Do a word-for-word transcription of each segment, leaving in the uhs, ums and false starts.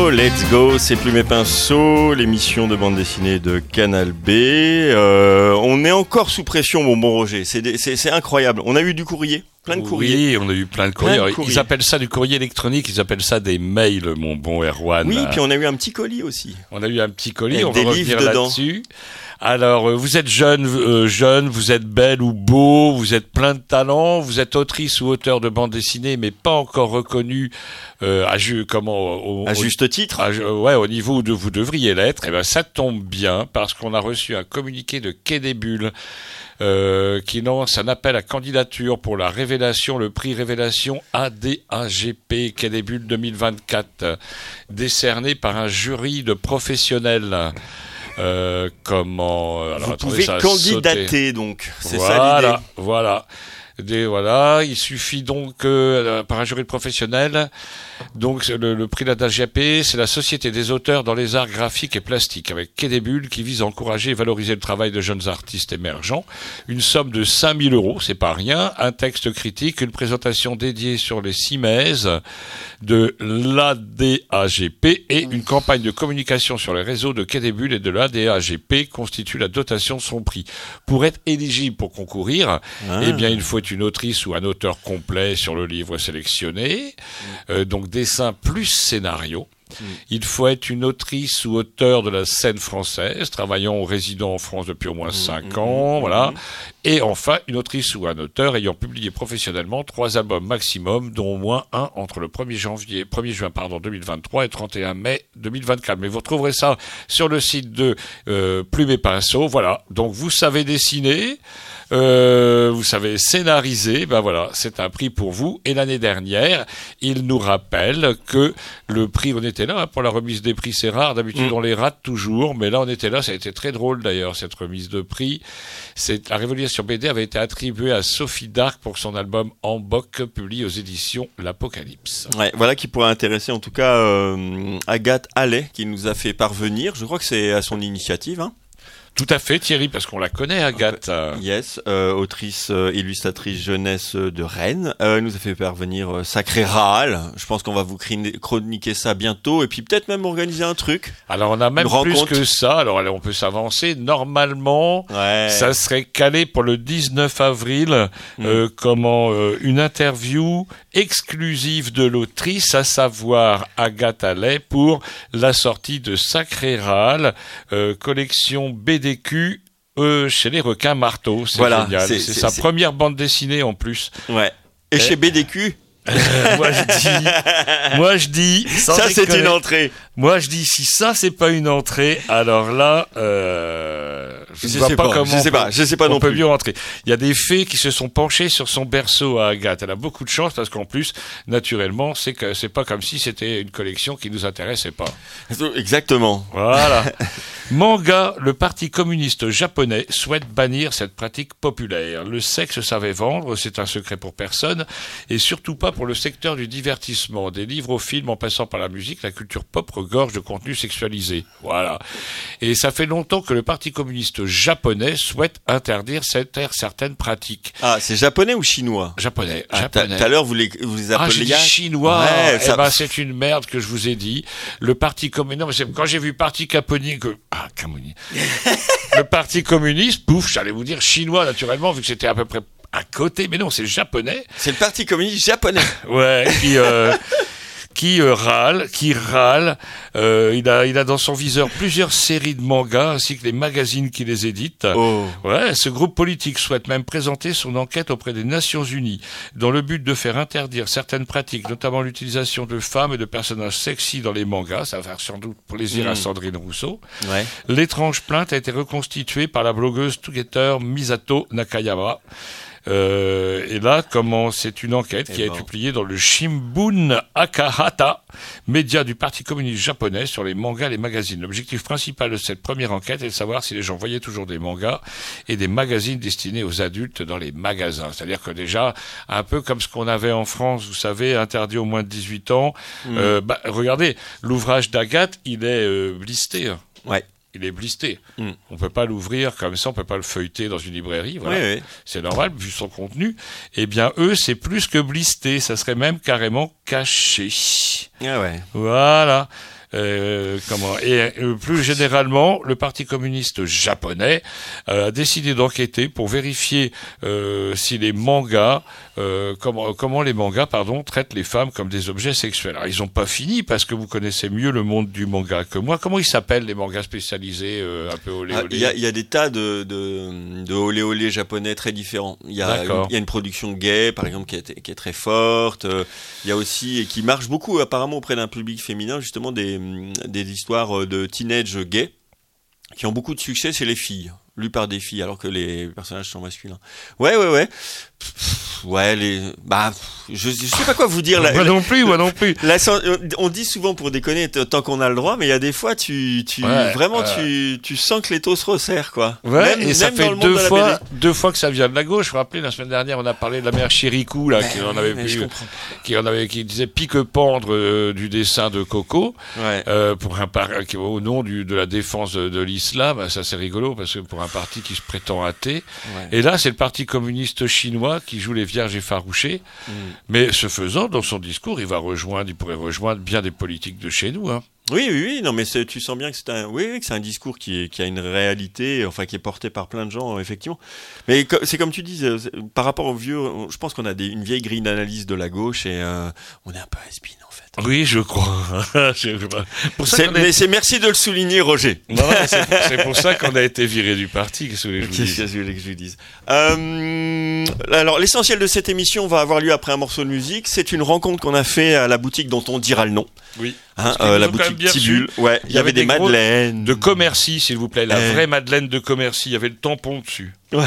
Pinceau, let's go, c'est Plume et Pinceau, l'émission de bande dessinée de Canal B. Euh, on est encore sous pression, mon bon Roger, c'est, des, c'est, c'est incroyable. On a eu du courrier, plein de courriers. Oui, on a eu plein de courriers. Plein de courriers. Ils appellent ça du courrier électronique, ils appellent ça des mails, mon bon Erwan. Oui, puis on a eu un petit colis aussi. On a eu un petit colis, avec on des va livres revenir dedans. là-dessus. Alors, euh, vous êtes jeune, euh, jeune, vous êtes belle ou beau, vous êtes plein de talent, vous êtes autrice ou auteur de bande dessinée, mais pas encore reconnu euh, à, ju- comment, au, À au, juste titre. à, ouais, au niveau où de, vous devriez l'être. Et ben, ça tombe bien parce qu'on a reçu un communiqué de Quai des Bulles euh, qui lance un appel à candidature pour la révélation, le prix révélation A D A G P Quai des Bulles deux mille vingt-quatre, décerné par un jury de professionnels. Euh, comment alors, Vous attendez, pouvez ça a candidater sauté. donc, c'est voilà, ça l'idée. Voilà, Des, voilà. Il suffit donc euh, par un jury de professionnels. Donc le, le prix de la G A P, c'est la Société des auteurs dans les arts graphiques et plastiques, avec Quai des Bulles, qui vise à encourager et valoriser le travail de jeunes artistes émergents. Une somme de cinq mille euros, c'est pas rien. Un texte critique, une présentation dédiée sur les CIMES de l'A D A G P et une campagne de communication sur les réseaux de Quai des Bulles et de l'A D A G P constitue la dotation de son prix. Pour être éligible pour concourir, Ah. eh bien, il faut être une autrice ou un auteur complet sur le livre sélectionné. Euh, donc, dessin plus scénario. Mmh. Il faut être une autrice ou auteur de la scène française, travaillant ou résidant en France depuis au moins cinq mmh, ans, mmh, voilà. Mmh. Et enfin, une autrice ou un auteur ayant publié professionnellement trois albums maximum, dont au moins un entre le premier janvier, premier juin, pardon, deux mille vingt-trois et trente et un mai deux mille vingt-quatre. Mais vous retrouverez ça sur le site de euh, Plume et Pinceau. Voilà. Donc, vous savez dessiner. Euh, vous savez scénariser, ben voilà, c'est un prix pour vous. Et l'année dernière, il nous rappelle que le prix, on était là hein, pour la remise des prix, c'est rare, d'habitude mmh. on les rate toujours, mais là on était là, ça a été très drôle d'ailleurs cette remise de prix. C'est la Révolution B D avait été attribuée à Sophie Darc pour son album En Boc, publié aux éditions L'Apocalypse. Ouais, voilà qui pourrait intéresser en tout cas euh, Agathe Allais qui nous a fait parvenir. Je crois que c'est à son initiative. Hein. Tout à fait, Thierry, parce qu'on la connaît, Agathe. Yes, euh, autrice, euh, illustratrice jeunesse de Rennes. Euh, elle nous a fait parvenir euh, Sacré Raal. Je pense qu'on va vous chroniquer ça bientôt et puis peut-être même organiser un truc. Alors, on a même plus que ça. Alors, on peut s'avancer. Normalement, ouais. ça serait calé pour le dix-neuf avril. Mmh. Euh, comment euh, une interview exclusive de l'autrice, à savoir Agathe Allais, pour la sortie de Sacré Raal, euh, collection B D Q euh, chez les requins marteaux. C'est voilà, génial. C'est, c'est, c'est sa c'est... première bande dessinée en plus. Ouais. Et, Et... chez B D Q euh, moi je dis, moi je dis, ça c'est une entrée. Moi je dis, si ça c'est pas une entrée, alors là, euh, je, je vois sais pas, pas comment je sais pas, je sais pas non on peut plus. mieux rentrer. Il y a des fées qui se sont penchées sur son berceau à Agathe. Elle a beaucoup de chance parce qu'en plus, naturellement, c'est que c'est pas comme si c'était une collection qui nous intéressait pas. Exactement. Voilà. Manga, le Parti communiste japonais souhaite bannir cette pratique populaire. Le sexe savait vendre, c'est un secret pour personne, et surtout pas pour le secteur du divertissement. Des livres aux films en passant par la musique, la culture pop regorge de contenu sexualisé. Voilà. Et ça fait longtemps que le Parti communiste japonais souhaite interdire cette, certaines pratiques. Ah, c'est japonais ou chinois ? Japonais. Ah, japonais. Tout à l'heure, vous les, vous les appeliez... Ah, j'ai dit chinois. Ouais, eh ça... ben, c'est une merde que je vous ai dit. Le Parti communiste... Non, mais c'est... quand j'ai vu Parti Caponi... Que... Ah, Caponi. Le Parti communiste, pouf, j'allais vous dire chinois, naturellement, vu que c'était à peu près à côté. Mais non, c'est japonais. C'est le Parti communiste japonais. Ouais, qui... Euh... qui euh, râle, qui râle. Euh, il a, il a dans son viseur plusieurs séries de mangas ainsi que les magazines qui les éditent. Oh. Ouais, ce groupe politique souhaite même présenter son enquête auprès des Nations Unies dans le but de faire interdire certaines pratiques, notamment l'utilisation de femmes et de personnages sexy dans les mangas. Ça va faire sans doute plaisir mmh. à Sandrine Rousseau. Ouais. L'étrange plainte a été reconstituée par la blogueuse Together Misato Nakayama. Euh, et là, comment c'est une enquête qui et a bon. été publiée dans le Shimbun Akahata, média du Parti communiste japonais, sur les mangas et les magazines. L'objectif principal de cette première enquête est de savoir si les gens voyaient toujours des mangas et des magazines destinés aux adultes dans les magasins. C'est-à-dire que déjà, un peu comme ce qu'on avait en France, vous savez, interdit aux moins de dix-huit ans. Mmh. Euh, bah, regardez, l'ouvrage d'Agathe, il est euh, listé. Hein. Ouais. Il est blisté. Mm. On peut pas l'ouvrir comme ça, on peut pas le feuilleter dans une librairie. Voilà. Oui, oui. C'est normal, vu son contenu. Eh bien, eux, c'est plus que blisté. Ça serait même carrément caché. Ah ouais. Voilà. Euh, comment Et euh, plus généralement, le Parti communiste japonais euh, a décidé d'enquêter pour vérifier euh, si les mangas, euh, comment, comment les mangas, pardon, traitent les femmes comme des objets sexuels. Alors, ils n'ont pas fini parce que vous connaissez mieux le monde du manga que moi. Comment ils s'appellent les mangas spécialisés, euh, un peu olé olé? Il y a, y a des tas de, de, de olé olé japonais très différents. Il y a, il y a une production gay, par exemple, qui est, qui est très forte. Il y a aussi, et qui marche beaucoup apparemment auprès d'un public féminin, justement des des histoires de teenage gays qui ont beaucoup de succès chez les filles, lues par des filles, alors que les personnages sont masculins. Ouais, ouais, ouais. Ouais, les, bah, je, je sais pas quoi vous dire. Moi la, non plus, moi non plus. La, on dit souvent pour déconner, tant qu'on a le droit, mais il y a des fois, tu, tu, ouais, vraiment, euh... tu, tu sens que les taux se resserrent, quoi. Ouais, même, et ça même fait dans le deux monde de fois, la B D. deux fois que ça vient de la gauche. Vous vous rappelez, la semaine dernière, on a parlé de la mère Chirikou, là, ben, qui en avait vu, qui en avait, qui disait pique-pendre euh, du dessin de Coco, ouais. euh, pour un par, au nom du, de la défense de, de l'islam. Ça, c'est rigolo, parce que pour un parti qui se prétend athée. Ouais. Et là, c'est le Parti communiste chinois qui joue les vierges effarouchées. Mmh. Mais ce faisant, dans son discours, il va rejoindre, il pourrait rejoindre bien des politiques de chez nous, hein. Oui, oui, oui, non, mais c'est, tu sens bien que c'est un, oui, oui, que c'est un discours qui, est, qui a une réalité, enfin, qui est porté par plein de gens, effectivement. Mais c'est comme tu dis, par rapport aux vieux, je pense qu'on a des, une vieille grille d'analyse de la gauche et euh, on est un peu has-been, en fait. Oui, je crois. pour ça c'est, mais est... c'est merci de le souligner, Roger. Non, c'est, c'est pour ça qu'on a été viré du parti. Qu'est-ce que je vous dis Qu'est-ce que je voulais que je vous dise euh, Alors, l'essentiel de cette émission va avoir lieu après un morceau de musique. C'est une rencontre qu'on a fait à la boutique dont on dira le nom. Oui. Hein, euh, la boutique Tibule. Ouais. Il y, y avait, avait des, des madeleines. De Commercy, s'il vous plaît. La euh... vraie madeleine de Commercy. Il y avait le tampon dessus. Ouais.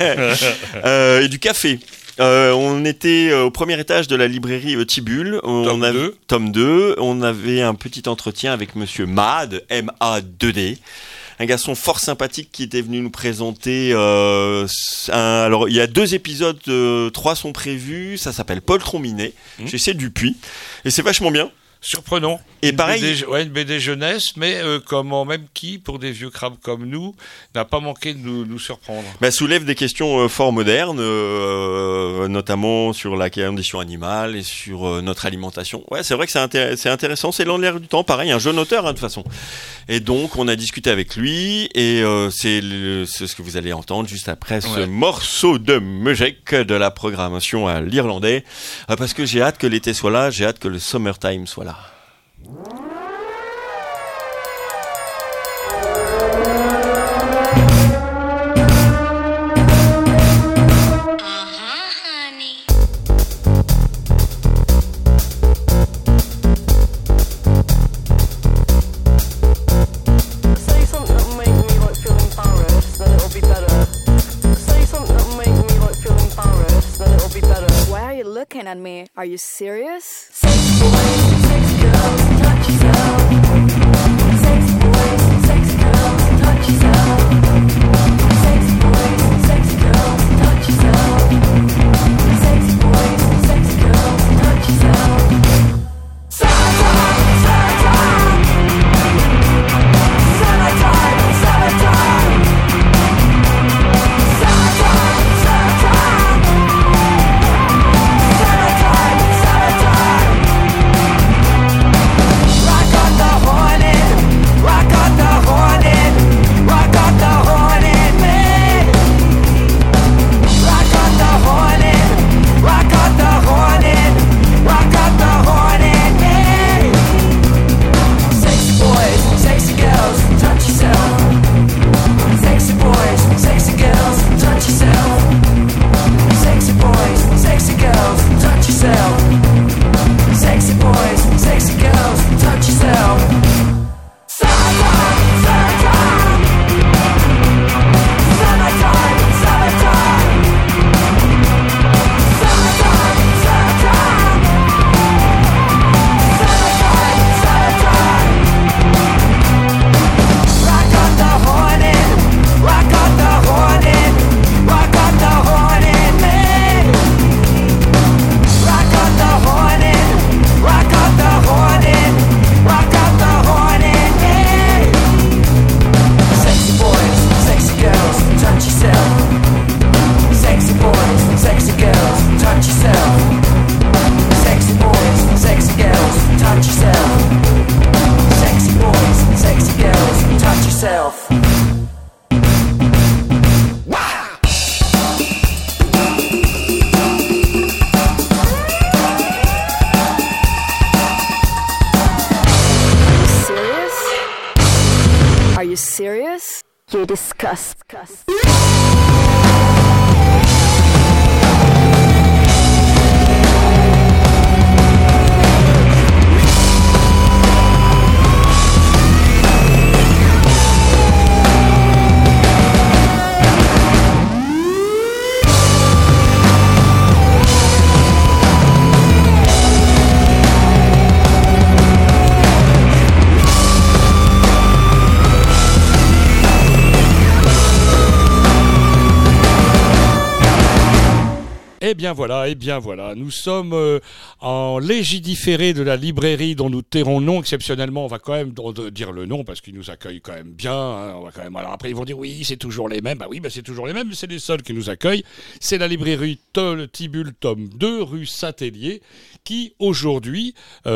euh, et du café. Euh, on était au premier étage de la librairie euh, Tibule. On tome avait, deux. Tome deux. On avait un petit entretien avec monsieur Mad, M A deux D. Un garçon fort sympathique qui était venu nous présenter. Euh, un, alors, il y a deux épisodes, euh, trois sont prévus. Ça s'appelle Paul Trombinet, mmh. chez C. Dupuis. Et c'est vachement bien. Surprenant. Et une pareil, B D, ouais, une B D jeunesse, mais euh, comment même qui, pour des vieux crabes comme nous, n'a pas manqué de nous, nous surprendre. Bah, soulève des questions euh, fort modernes, euh, notamment sur la condition animale et sur euh, notre alimentation. Ouais, c'est vrai que c'est, intér- c'est intéressant. C'est dans l'air du temps, pareil, un jeune auteur hein, de toute façon. Et donc, on a discuté avec lui, et euh, c'est, le, c'est ce que vous allez entendre juste après ce ouais. morceau de musique de la programmation à l'irlandais, euh, parce que j'ai hâte que l'été soit là, j'ai hâte que le summertime soit là. At me. Are you serious? Sexy boys, sexy girls, touch yourself. Sexy boys, sexy girls, touch yourself. Sexy boys, sexy girls, touch yourself. Sexy boys, sexy girls, touch yourself. Summertime, summertime. Summertime, summertime. Summertime, summertime. Rock on the hornet, rock on the You're disgust. Eh bien voilà, eh bien voilà, nous sommes euh, en légiféré de la librairie dont nous tairons le nom exceptionnellement. On va quand même dire le nom parce qu'ils nous accueillent quand même bien. Hein, on va quand même. Alors après ils vont dire oui, c'est toujours les mêmes. Bah oui, bah c'est toujours les mêmes, mais c'est les seuls qui nous accueillent. C'est la librairie Tol Tibul tome deux, rue Saint-Hélier, qui aujourd'hui,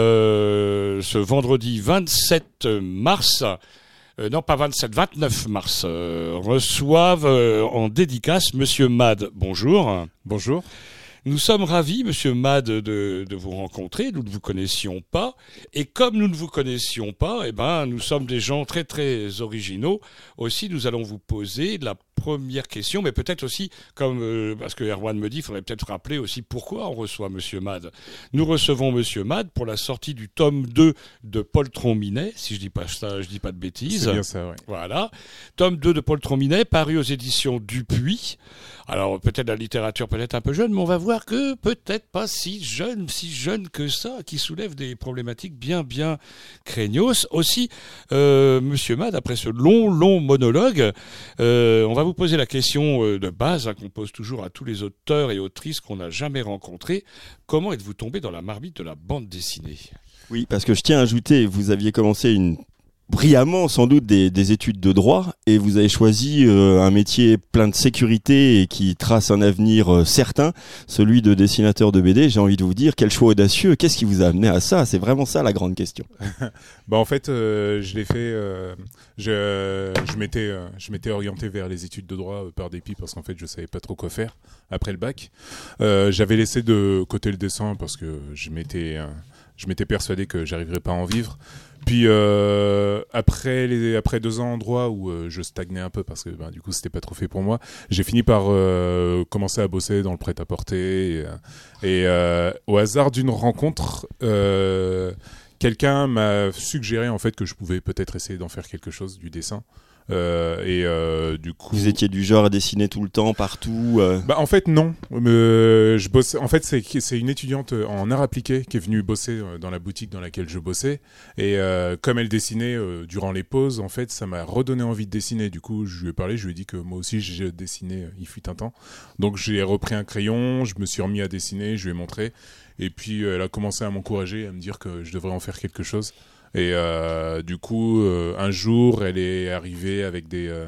euh, ce vendredi vingt-sept mars. Euh, non, pas vingt-sept, vingt-neuf mars, euh, reçoivent euh, en dédicace Monsieur Mad. Bonjour. Bonjour. Nous sommes ravis, Monsieur Mad, de, de vous rencontrer. Nous ne vous connaissions pas. Et comme nous ne vous connaissions pas, eh ben, nous sommes des gens très, très originaux. Aussi, nous allons vous poser la première question, mais peut-être aussi, comme euh, parce que Erwan me dit, il faudrait peut-être rappeler aussi pourquoi on reçoit Monsieur Mad. Nous recevons Monsieur Mad pour la sortie du tome deux de Poltron Minet, si je dis pas ça, je dis pas de bêtises. C'est bien ça, oui. Voilà. Tome deux de Poltron Minet, paru aux éditions Dupuis. Alors, peut-être la littérature peut-être un peu jeune, mais on va voir que peut-être pas si jeune, si jeune que ça, qui soulève des problématiques bien, bien craignos. Aussi, euh, Monsieur Mad, après ce long, long monologue, euh, on va vous poser la question euh, de base hein, qu'on pose toujours à tous les auteurs et autrices qu'on n'a jamais rencontrés. Comment êtes-vous tombé dans la marmite de la bande dessinée ? Oui, parce que je tiens à ajouter, vous aviez commencé une... brillamment sans doute des, des études de droit et vous avez choisi euh, un métier plein de sécurité et qui trace un avenir euh, certain, celui de dessinateur de B D. J'ai envie de vous dire, quel choix audacieux, qu'est-ce qui vous a amené à ça ? C'est vraiment ça la grande question. Bah en fait, euh, je l'ai fait, euh, je, je, m'étais, euh, je m'étais orienté vers les études de droit euh, par dépit parce qu'en fait je savais pas trop quoi faire après le bac. Euh, j'avais laissé de côté le dessin parce que je m'étais, euh, je m'étais persuadé que j'arriverais pas à en vivre. Puis euh, après les après deux ans en droit où euh, je stagnais un peu parce que ben, du coup c'était pas trop fait pour moi, j'ai fini par euh, commencer à bosser dans le prêt-à-porter et, et euh, au hasard d'une rencontre, euh, quelqu'un m'a suggéré en fait que je pouvais peut-être essayer d'en faire quelque chose du dessin. Euh, et euh, du coup, vous étiez du genre à dessiner tout le temps, partout euh... Bah en fait non. Euh, je bossais. En fait c'est c'est une étudiante en art appliqué qui est venue bosser dans la boutique dans laquelle je bossais. Et euh, comme elle dessinait euh, durant les pauses, en fait ça m'a redonné envie de dessiner. Du coup je lui ai parlé, je lui ai dit que moi aussi j'ai dessiné. Il fut un temps. Donc j'ai repris un crayon, je me suis remis à dessiner, je lui ai montré. Et puis elle a commencé à m'encourager, à me dire que je devrais en faire quelque chose. Et euh, du coup, euh, un jour, elle est arrivée avec des, euh,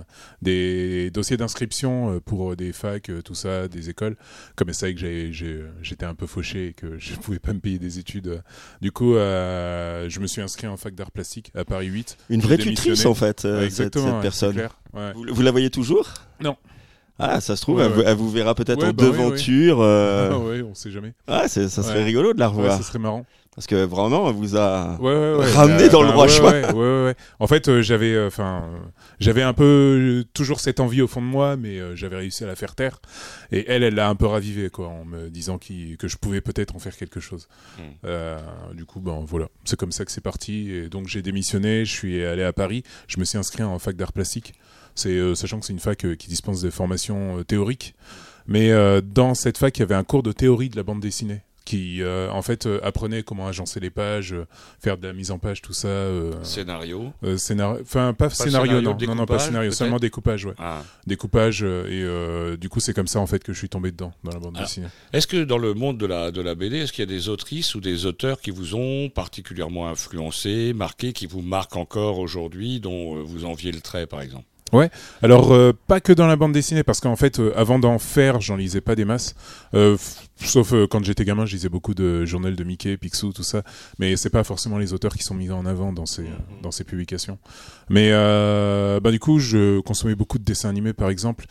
des dossiers d'inscription pour des facs, tout ça, des écoles. Comme elle savait que j'ai, j'ai, j'étais un peu fauché et que je ne pouvais pas me payer des études. Du coup, euh, je me suis inscrit en fac d'art plastique à Paris huit. Une vraie tutrice, en fait, euh, ouais, cette, cette personne. Clair, ouais. vous, vous la voyez toujours ? Non. Ah, ça se trouve, ouais, elle, ouais. elle vous verra peut-être ouais, en bah devanture. Oui, oui. Euh... Ah ouais, on sait jamais. Ah, c'est, ça serait ouais. rigolo de la revoir. Ouais, ça serait marrant. Parce que vraiment, elle vous a ouais, ouais, ouais. ramené bah, dans bah, le droit ouais, chemin. Ouais, ouais, ouais, ouais. En fait, euh, j'avais, enfin, euh, j'avais un peu toujours cette envie au fond de moi, mais euh, j'avais réussi à la faire taire. Et elle, elle l'a un peu ravivé, quoi, en me disant qu'il, que je pouvais peut-être en faire quelque chose. Mmh. Euh, du coup, ben voilà, c'est comme ça que c'est parti. Et donc j'ai démissionné, je suis allé à Paris, je me suis inscrit en fac d'art plastique. C'est euh, sachant que c'est une fac euh, qui dispense des formations euh, théoriques. Mais euh, dans cette fac, il y avait un cours de théorie de la bande dessinée qui, euh, en fait, euh, apprenait comment agencer les pages, euh, faire de la mise en page, tout ça. Euh, scénario euh, scénar... Enfin, pas, pas scénario, scénario non. non, non, pas scénario, peut-être seulement découpage, ouais. Ah. Découpage, euh, et euh, du coup, c'est comme ça, en fait, que je suis tombé dedans, dans la bande Alors, dessinée. Est-ce que dans le monde de la, de la B D, est-ce qu'il y a des autrices ou des auteurs qui vous ont particulièrement influencé, marqué, qui vous marquent encore aujourd'hui, dont euh, vous enviez le trait, par exemple ? Ouais, alors euh, pas que dans la bande dessinée, parce qu'en fait, euh, avant d'en faire, j'en lisais pas des masses. Euh, f- sauf euh, quand j'étais gamin, je lisais beaucoup de journaux de Mickey, Picsou, tout ça. Mais c'est pas forcément les auteurs qui sont mis en avant dans ces, dans ces publications. Mais euh, bah du coup, je consommais beaucoup de dessins animés, par exemple.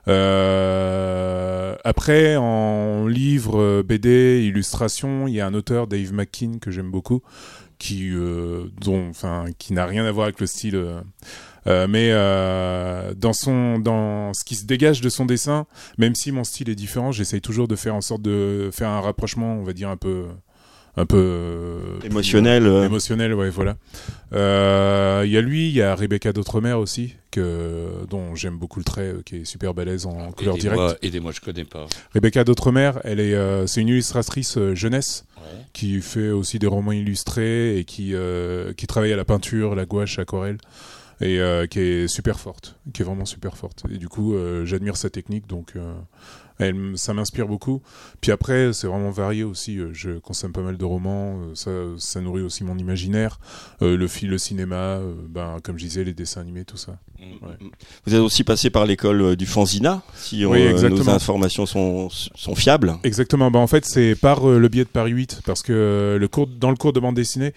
Euh, après, en livre, B D, illustration, il y a un auteur, Dave McKean, que j'aime beaucoup, qui, euh, dont, enfin, qui n'a rien à voir avec le style. Euh, Euh, mais euh, dans son, dans ce qui se dégage de son dessin, même si mon style est différent, j'essaye toujours de faire en sorte de faire un rapprochement, on va dire un peu, un peu euh, émotionnel. Euh, émotionnel, ouais, voilà. Il euh, y a lui, il y a Rebecca d'Outremer aussi, que dont j'aime beaucoup le trait, qui est super balèze en couleur directe. Aidez-moi, je connais pas. Rebecca d'Outremer, elle est, euh, c'est une illustratrice euh, jeunesse. Ouais. Qui fait aussi des romans illustrés et qui euh, qui travaille à la peinture, la gouache, l'aquarelle et euh, qui est super forte, qui est vraiment super forte. Et du coup, euh, j'admire sa technique, donc euh, elle, ça m'inspire beaucoup. Puis après, c'est vraiment varié aussi. Je consomme pas mal de romans, ça, ça nourrit aussi mon imaginaire, euh, le film, le cinéma, euh, ben comme je disais, les dessins animés, tout ça. Ouais. Vous êtes aussi passé par l'école du Fanzina, si on, oui, euh, nos informations sont, sont fiables. Exactement. Ben, en fait, c'est par euh, le biais de Paris huit, parce que euh, le cours, dans le cours de bande dessinée,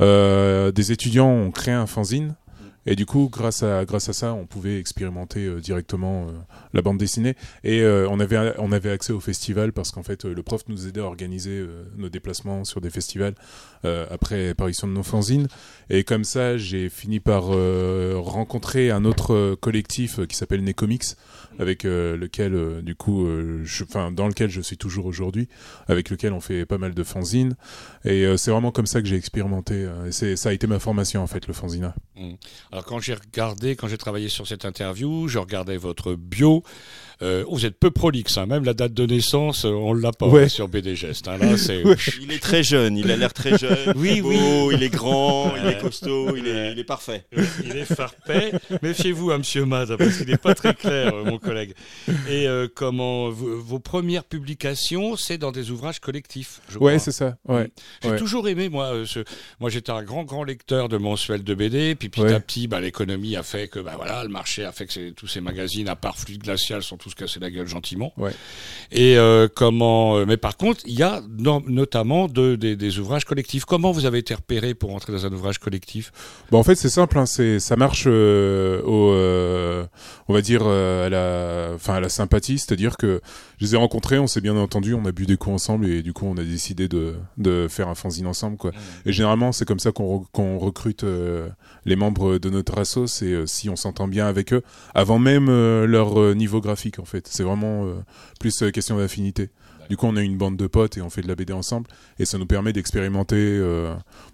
euh, des étudiants ont créé un fanzine. Et du coup, grâce à grâce à ça, on pouvait expérimenter euh, directement euh, la bande dessinée. Et euh, on avait on avait accès au festival parce qu'en fait, euh, le prof nous aidait à organiser euh, nos déplacements sur des festivals euh, après apparition de nos fanzines. Et comme ça, j'ai fini par euh, rencontrer un autre euh, collectif euh, qui s'appelle Necomics, avec euh, lequel, euh, du coup, euh, je, enfin, dans lequel je suis toujours aujourd'hui, avec lequel on fait pas mal de fanzines. Et euh, c'est vraiment comme ça que j'ai expérimenté. Euh, et c'est ça a été ma formation en fait, le fanzina. Mmh. Alors quand j'ai regardé, quand j'ai travaillé sur cette interview, je regardais votre bio. Euh, vous êtes peu prolixe, hein. Même la date de naissance, on l'a pas ouais. sur B D Gest. Hein. Là, c'est... ouais. Il est très jeune, il a l'air très jeune. Oui, beau, oui. Il est grand, il est costaud, il est, il est parfait. Il est parfait. Méfiez-vous, hein, Monsieur Mad, parce qu'il n'est pas très clair, mon collègue. Et euh, comment vos, vos premières publications, c'est dans des ouvrages collectifs, je crois. Ouais, c'est ça. Ouais. J'ai ouais. toujours aimé, moi. Euh, ce... Moi, j'étais un grand, grand lecteur de mensuels de B D. Puis petit ouais. à petit, bah, l'économie a fait que, bah voilà, le marché a fait que c'est... tous ces magazines, à part Fluide Glacial, sont tous cassés la gueule gentiment. Ouais. Et euh, comment Mais par contre, il y a no- notamment de, des, des ouvrages collectifs. Comment vous avez été repéré pour entrer dans un ouvrage collectif ? Bon, en fait, c'est simple. Hein, c'est ça marche euh, au, euh, on va dire euh, à la, enfin à la sympathie, c'est-à-dire que je les ai rencontrés, on s'est bien entendu, on a bu des coups ensemble et du coup, on a décidé de de faire un fanzine ensemble, quoi. Mmh. Et généralement, c'est comme ça qu'on re- qu'on recrute euh, les membres de notre asso, c'est euh, si on s'entend bien avec eux, avant même euh, leur euh, niveau graphique, en fait. C'est vraiment euh, plus euh, question d'affinité. Du coup, on a une bande de potes et on fait de la B D ensemble, et ça nous permet d'expérimenter euh,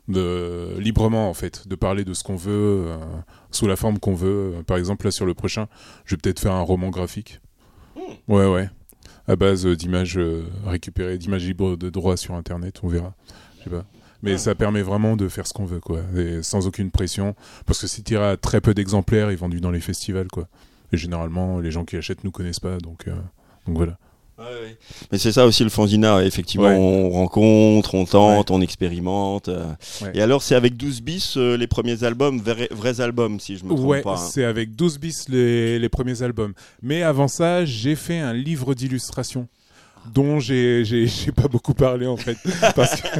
de, librement, en fait, de parler de ce qu'on veut, euh, sous la forme qu'on veut. Par exemple, là, sur le prochain, je vais peut-être faire un roman graphique. Mmh. Ouais, ouais. À base euh, d'images euh, récupérées, d'images libres de droit sur Internet, on verra. Je sais pas. Mais ça permet vraiment de faire ce qu'on veut, quoi, et sans aucune pression, parce que c'est tiré à très peu d'exemplaires et vendu dans les festivals, quoi. Et généralement, les gens qui achètent nous connaissent pas, donc, euh, donc voilà. Ouais, ouais. Mais c'est ça aussi le fanzina, effectivement, ouais. On rencontre, on tente, ouais. On expérimente. Euh. Ouais. Et alors, c'est avec douze bis euh, les premiers albums, vrais, vrais albums, si je me trompe ouais, pas. Ouais, hein. C'est avec douze bis les, les premiers albums. Mais avant ça, j'ai fait un livre d'illustration dont j'ai, j'ai, j'ai pas beaucoup parlé en fait. Parce que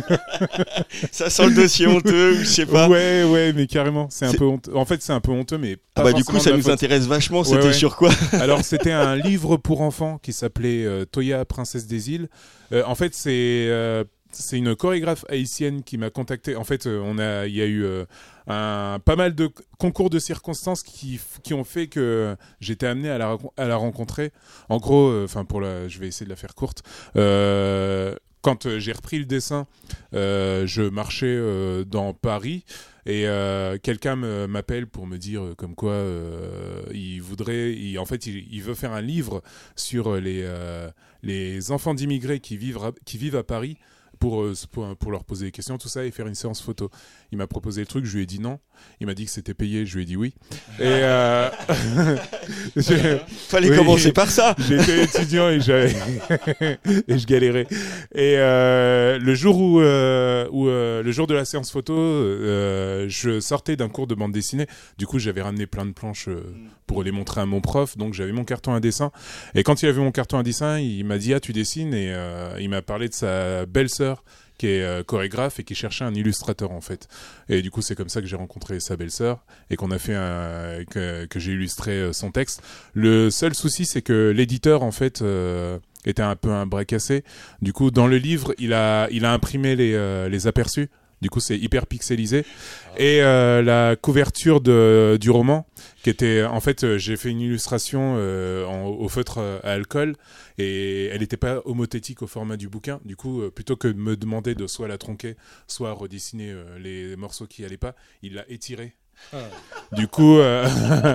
ça sent le dossier honteux, je sais pas. Ouais, ouais, mais carrément, c'est un c'est... peu honteux. En fait, c'est un peu honteux, mais pas ah bah du coup, ça nous faute. Intéresse vachement. C'était ouais, ouais. Sur quoi? Alors, c'était un livre pour enfants qui s'appelait euh, Toya, princesse des îles. Euh, en fait, c'est euh, c'est une chorégraphe haïtienne qui m'a contacté. En fait, euh, on a, il y a eu euh, un, pas mal de concours de circonstances qui, qui ont fait que j'étais amené à la, à la rencontrer. En gros, enfin euh, pour la, je vais essayer de la faire courte. Euh, quand euh, j'ai repris le dessin, euh, je marchais euh, dans Paris et euh, quelqu'un me, m'appelle pour me dire euh, comme quoi euh, il voudrait, il, en fait, il, il veut faire un livre sur les euh, les enfants d'immigrés qui vivent à, qui vivent à Paris. Pour, pour, pour leur poser des questions, tout ça, et faire une séance photo. Il m'a proposé le truc, je lui ai dit non. Il m'a dit que c'était payé, je lui ai dit oui. Et euh... fallait oui, commencer par ça. J'étais étudiant et j'avais et je galérais. Et euh, le jour où, euh, où euh, le jour de la séance photo, euh, je sortais d'un cours de bande dessinée. Du coup, j'avais ramené plein de planches euh, pour les montrer à mon prof. Donc, j'avais mon carton à dessin. Et quand il a vu mon carton à dessin, il m'a dit ah tu dessines et euh, il m'a parlé de sa belle-sœur qui est euh, chorégraphe et qui cherchait un illustrateur en fait. Et du coup, c'est comme ça que j'ai rencontré sa belle-sœur et qu'on a fait un, que, que j'ai illustré euh, son texte. Le seul souci, c'est que l'éditeur en fait euh, était un peu un bras cassé. Du coup, dans le livre, il a il a imprimé les euh, les aperçus Du coup, c'est hyper pixelisé. Et euh, la couverture de, du roman, qui était, en fait, euh, j'ai fait une illustration euh, en, au feutre à alcool, et elle n'était pas homothétique au format du bouquin. Du coup, euh, plutôt que de me demander de soit la tronquer, soit redessiner euh, les morceaux qui allaient pas, il l'a étiré. Ah. Du coup, euh,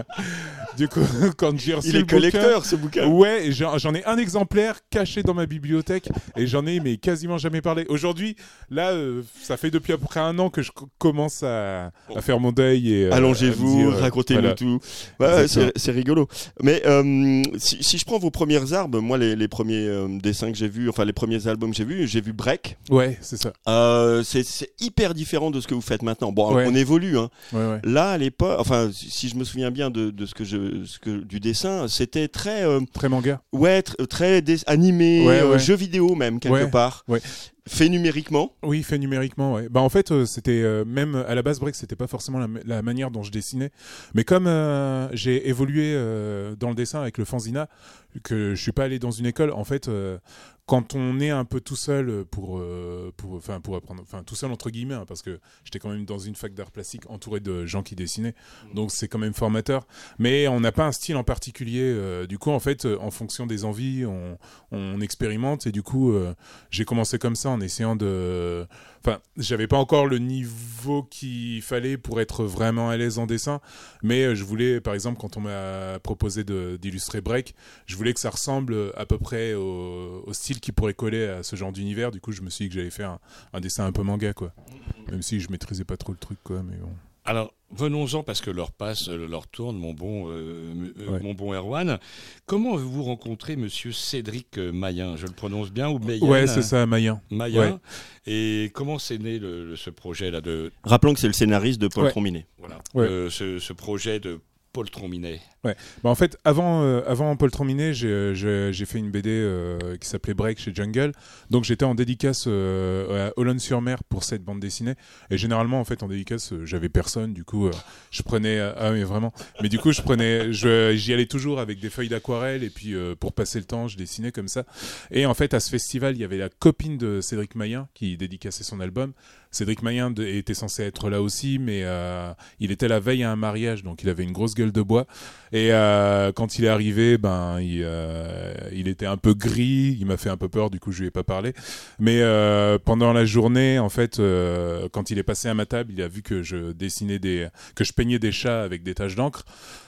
du coup, quand j'ai reçu il est le collecteur bouquin, ce bouquin. Ouais, et j'en, j'en ai un exemplaire caché dans ma bibliothèque et j'en ai mais quasiment jamais parlé. Aujourd'hui, là, euh, ça fait depuis à peu près un an que je c- commence à, à faire mon deuil et euh, allongez-vous, dire, euh, racontez-nous voilà. tout. Ouais, c'est, c'est rigolo. Mais euh, si, si je prends vos premières arbres, moi les, les premiers euh, dessins que j'ai vus, enfin les premiers albums que j'ai vus, j'ai vu Break. Ouais, c'est ça. Euh, c'est, c'est hyper différent de ce que vous faites maintenant. Bon, Ouais. on évolue. Hein. Ouais, ouais. Là, à l'époque, enfin, si je me souviens bien de, de ce que je, ce que du dessin, c'était très, euh, Très manga. ouais, tr- très dé- animé, Ouais, euh, ouais. jeu vidéo même quelque Ouais, part, ouais. fait numériquement. Oui, fait numériquement, ouais. Bah en fait, euh, c'était euh, même à la base Break, c'était pas forcément la, la manière dont je dessinais, mais comme euh, j'ai évolué euh, dans le dessin avec le fanzina, que je suis pas allé dans une école, en fait, euh, quand on est un peu tout seul pour, euh, pour, enfin pour apprendre, enfin tout seul entre guillemets, hein, parce que j'étais quand même dans une fac d'art plastique entouré de gens qui dessinaient, donc c'est quand même formateur. Mais on n'a pas un style en particulier. Euh, du coup, en fait, euh, en fonction des envies, on, on expérimente et du coup, euh, j'ai commencé comme ça en essayant de. Enfin, j'avais pas encore le niveau qu'il fallait pour être vraiment à l'aise en dessin, mais euh, je voulais, par exemple, quand on m'a proposé de, d'illustrer Break, je voulais que ça ressemble à peu près au, au style qui pourrait coller à ce genre d'univers. Du coup, je me suis dit que j'allais faire un, un dessin un peu manga, quoi. Même si je maîtrisais pas trop le truc, quoi, mais bon. Alors, venons-en, parce que l'heure passe, l'heure tourne, mon bon, euh, euh, Ouais. mon bon Erwan. Comment avez-vous rencontré monsieur Cédric Mayen? Je le prononce bien, ou Mayen? Ouais, c'est ça, Mayen. Mayen. Ouais. Et comment c'est né le, le- ce projet-là de... Rappelons que c'est le scénariste de Paul Ouais. Trombinet. Voilà, Ouais. euh, ce, ce projet de Paul Trombinet. Ouais. Bah en fait, avant, euh, avant Paul Trombinet, j'ai, j'ai, j'ai fait une B D euh, qui s'appelait Break chez Jungle. Donc j'étais en dédicace euh, à Olonne-sur-Mer pour cette bande dessinée. Et généralement, en fait, en dédicace, euh, j'avais personne. Du coup, euh, je prenais. Euh, ah mais vraiment. Mais du coup, je prenais. Je, j'y allais toujours avec des feuilles d'aquarelle et puis euh, pour passer le temps, je dessinais comme ça. Et en fait, à ce festival, il y avait la copine de Cédric Mayen qui dédicaçait son album. Cédric Mayen de, était censé être là aussi, mais euh, il était la veille à un mariage, donc il avait une grosse gueule de bois. Et euh, quand il est arrivé, ben il, euh, il était un peu gris, il m'a fait un peu peur, du coup je lui ai pas parlé. Mais euh, pendant la journée, en fait, euh, quand il est passé à ma table, il a vu que je dessinais des, que je peignais des chats avec des taches d'encre.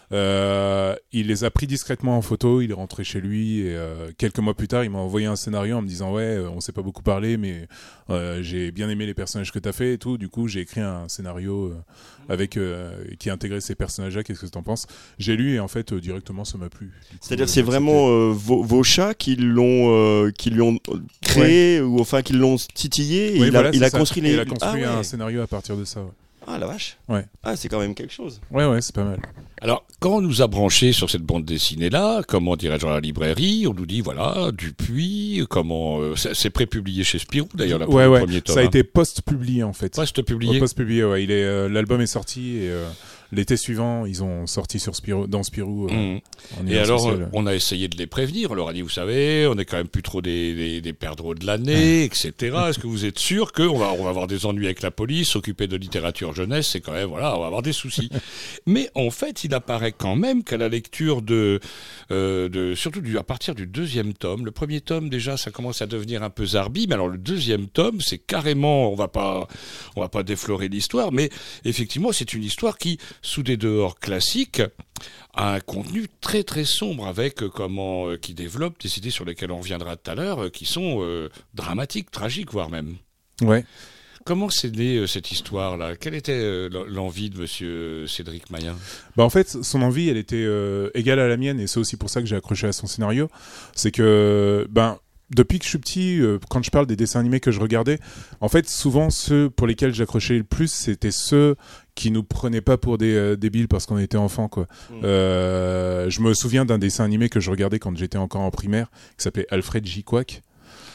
Euh, il les a pris discrètement en photo, il est rentré chez lui et euh, quelques mois plus tard, il m'a envoyé un scénario en me disant ouais, euh, on s'est pas beaucoup parlé, mais euh, j'ai bien aimé les personnages que t'as fait et tout. Du coup, j'ai écrit un scénario euh, avec euh, qui intégrait ces personnages-là. Qu'est-ce que t'en penses? J'ai lu et en fait euh, directement ça m'a plu. Du coup, C'est-à-dire euh, c'est vraiment euh, vos, vos chats qui l'ont, euh, qui lui ont créé ou enfin qui l'ont titillé. Et Oui, il voilà, a, il c'est a ça. construit les. Il a construit ah, ouais. un scénario à partir de ça. Ouais, Ah la vache. Ouais. Ah c'est quand même quelque chose. ouais, ouais c'est pas mal. Alors, quand on nous a branchés sur cette bande dessinée-là, comment dirais-je, dans la librairie, on nous dit, voilà, Dupuis, comment... Euh, c'est, c'est prépublié chez Spirou, d'ailleurs, la Ouais, le ouais. premier tome. Ça a hein. été post-publié en fait. Post-publié. Post-publié, ouais. Il est, euh, l'album est sorti et euh, l'été suivant, ils ont sorti sur Spirou, dans Spirou. Euh, Mmh. en Et univers alors, spécial. euh, on a essayé de les prévenir. On leur a dit, vous savez, on est quand même plus trop des, des, des perdreaux de l'année, et cetera. Est-ce que vous êtes sûr qu'on va, on va avoir des ennuis avec la police, s'occuper de littérature jeunesse, c'est quand même, voilà, on va avoir des soucis. Mais en fait, il apparaît quand même qu'à la lecture de, euh, de surtout du, à partir du deuxième tome, le premier tome, déjà, ça commence à devenir un peu zarbi, mais alors le deuxième tome, c'est carrément, on va pas, on va pas déflorer l'histoire, mais effectivement, c'est une histoire qui, sous des dehors classiques, a un contenu très très sombre avec euh, comment euh, qui développe des idées sur lesquelles on reviendra tout à l'heure, euh, qui sont euh, dramatiques, tragiques, voire même. Ouais. Comment s'est née euh, cette histoire-là? Quelle était euh, l'envie de monsieur Cédric Mayen? Bah en fait, son envie, elle était euh, égale à la mienne et c'est aussi pour ça que j'ai accroché à son scénario. C'est que, ben, depuis que je suis petit, euh, quand je parle des dessins animés que je regardais, en fait, souvent ceux pour lesquels j'accrochais le plus, c'était ceux qui nous prenaient pas pour des euh, débiles parce qu'on était enfants, quoi. Mmh. Euh, je me souviens d'un dessin animé que je regardais quand j'étais encore en primaire, qui s'appelait Alfred J. Quack. Je connais pas.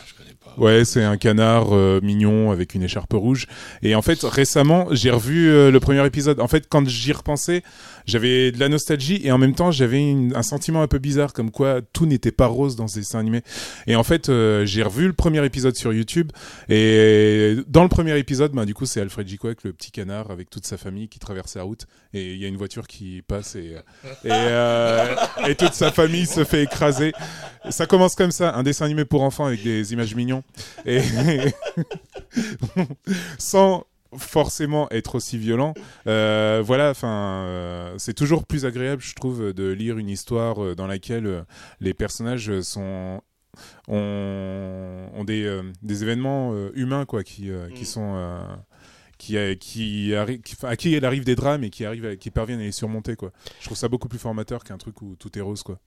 Ouais, c'est un canard euh, mignon avec une écharpe rouge. Et en fait, récemment, j'ai revu euh, le premier épisode. En fait, quand j'y repensais, j'avais de la nostalgie et en même temps, j'avais une, un sentiment un peu bizarre, comme quoi tout n'était pas rose dans ces dessins animés. Et en fait, euh, j'ai revu le premier épisode sur YouTube. Et dans le premier épisode, ben, du coup, c'est Alfred Hitchcock, le petit canard, avec toute sa famille qui traverse la route. Et il y a une voiture qui passe et, et, euh, et toute sa famille se fait écraser. Ça commence comme ça, un dessin animé pour enfants avec des images mignons. Et sans forcément être aussi violent, euh, voilà, enfin, euh, c'est toujours plus agréable, je trouve, de lire une histoire dans laquelle euh, les personnages sont ont, ont des euh, des événements euh, humains, quoi, qui euh, qui sont euh, qui a, qui arri- qui, à qui il arrive des drames et qui arrivent à, qui parviennent à les surmonter, quoi. Je trouve ça beaucoup plus formateur qu'un truc où tout est rose, quoi.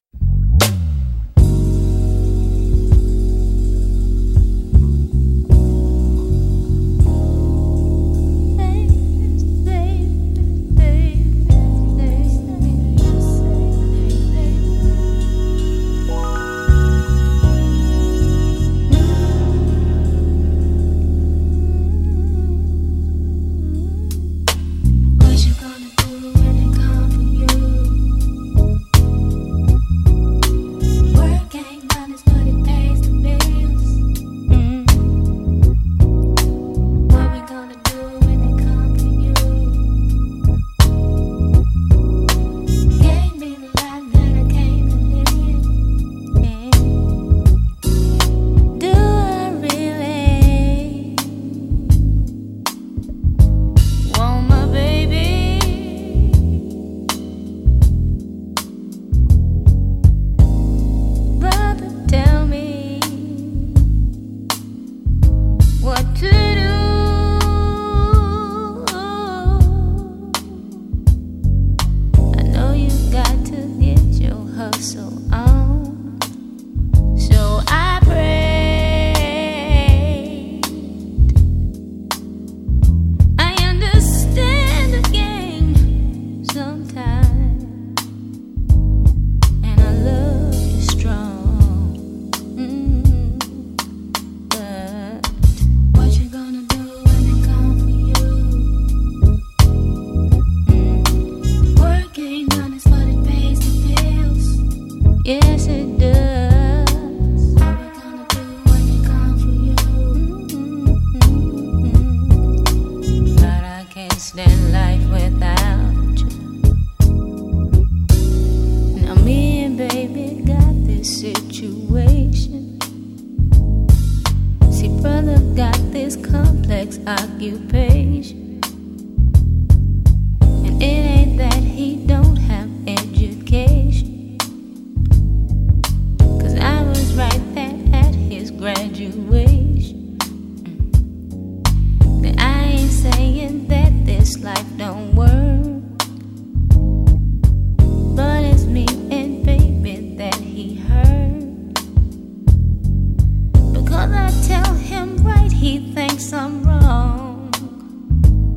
Because I tell him right, he thinks I'm wrong.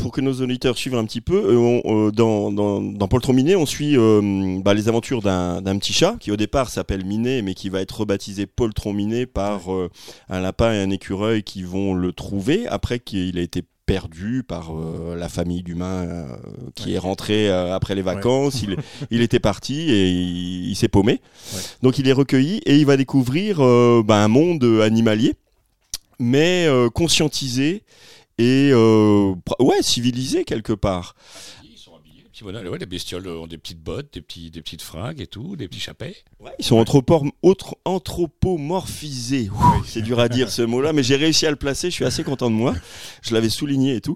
pour que nos auditeurs suivent un petit peu, euh, on, euh, dans, dans, dans Poltron Minet, on suit euh, bah, les aventures d'un, d'un petit chat qui au départ s'appelle Minet, mais qui va être rebaptisé Poltron Minet par euh, un lapin et un écureuil qui vont le trouver après qu'il a été perdu par euh, la famille d'humains euh, qui ouais. est rentrée euh, après les vacances. Ouais. il, il était parti et il, il s'est paumé. Ouais. Donc il est recueilli et il va découvrir euh, bah, un monde animalier, mais euh, conscientisé et euh, ouais, civilisé quelque part. Ouais, les bestioles ont des petites bottes, des, petits, des petites fringues et tout, des petits chapets. Ouais, ils sont anthropor- autre, anthropomorphisés. Ouh, oui. C'est dur à dire ce mot-là, mais j'ai réussi à le placer. Je suis assez content de moi. Je l'avais souligné et tout.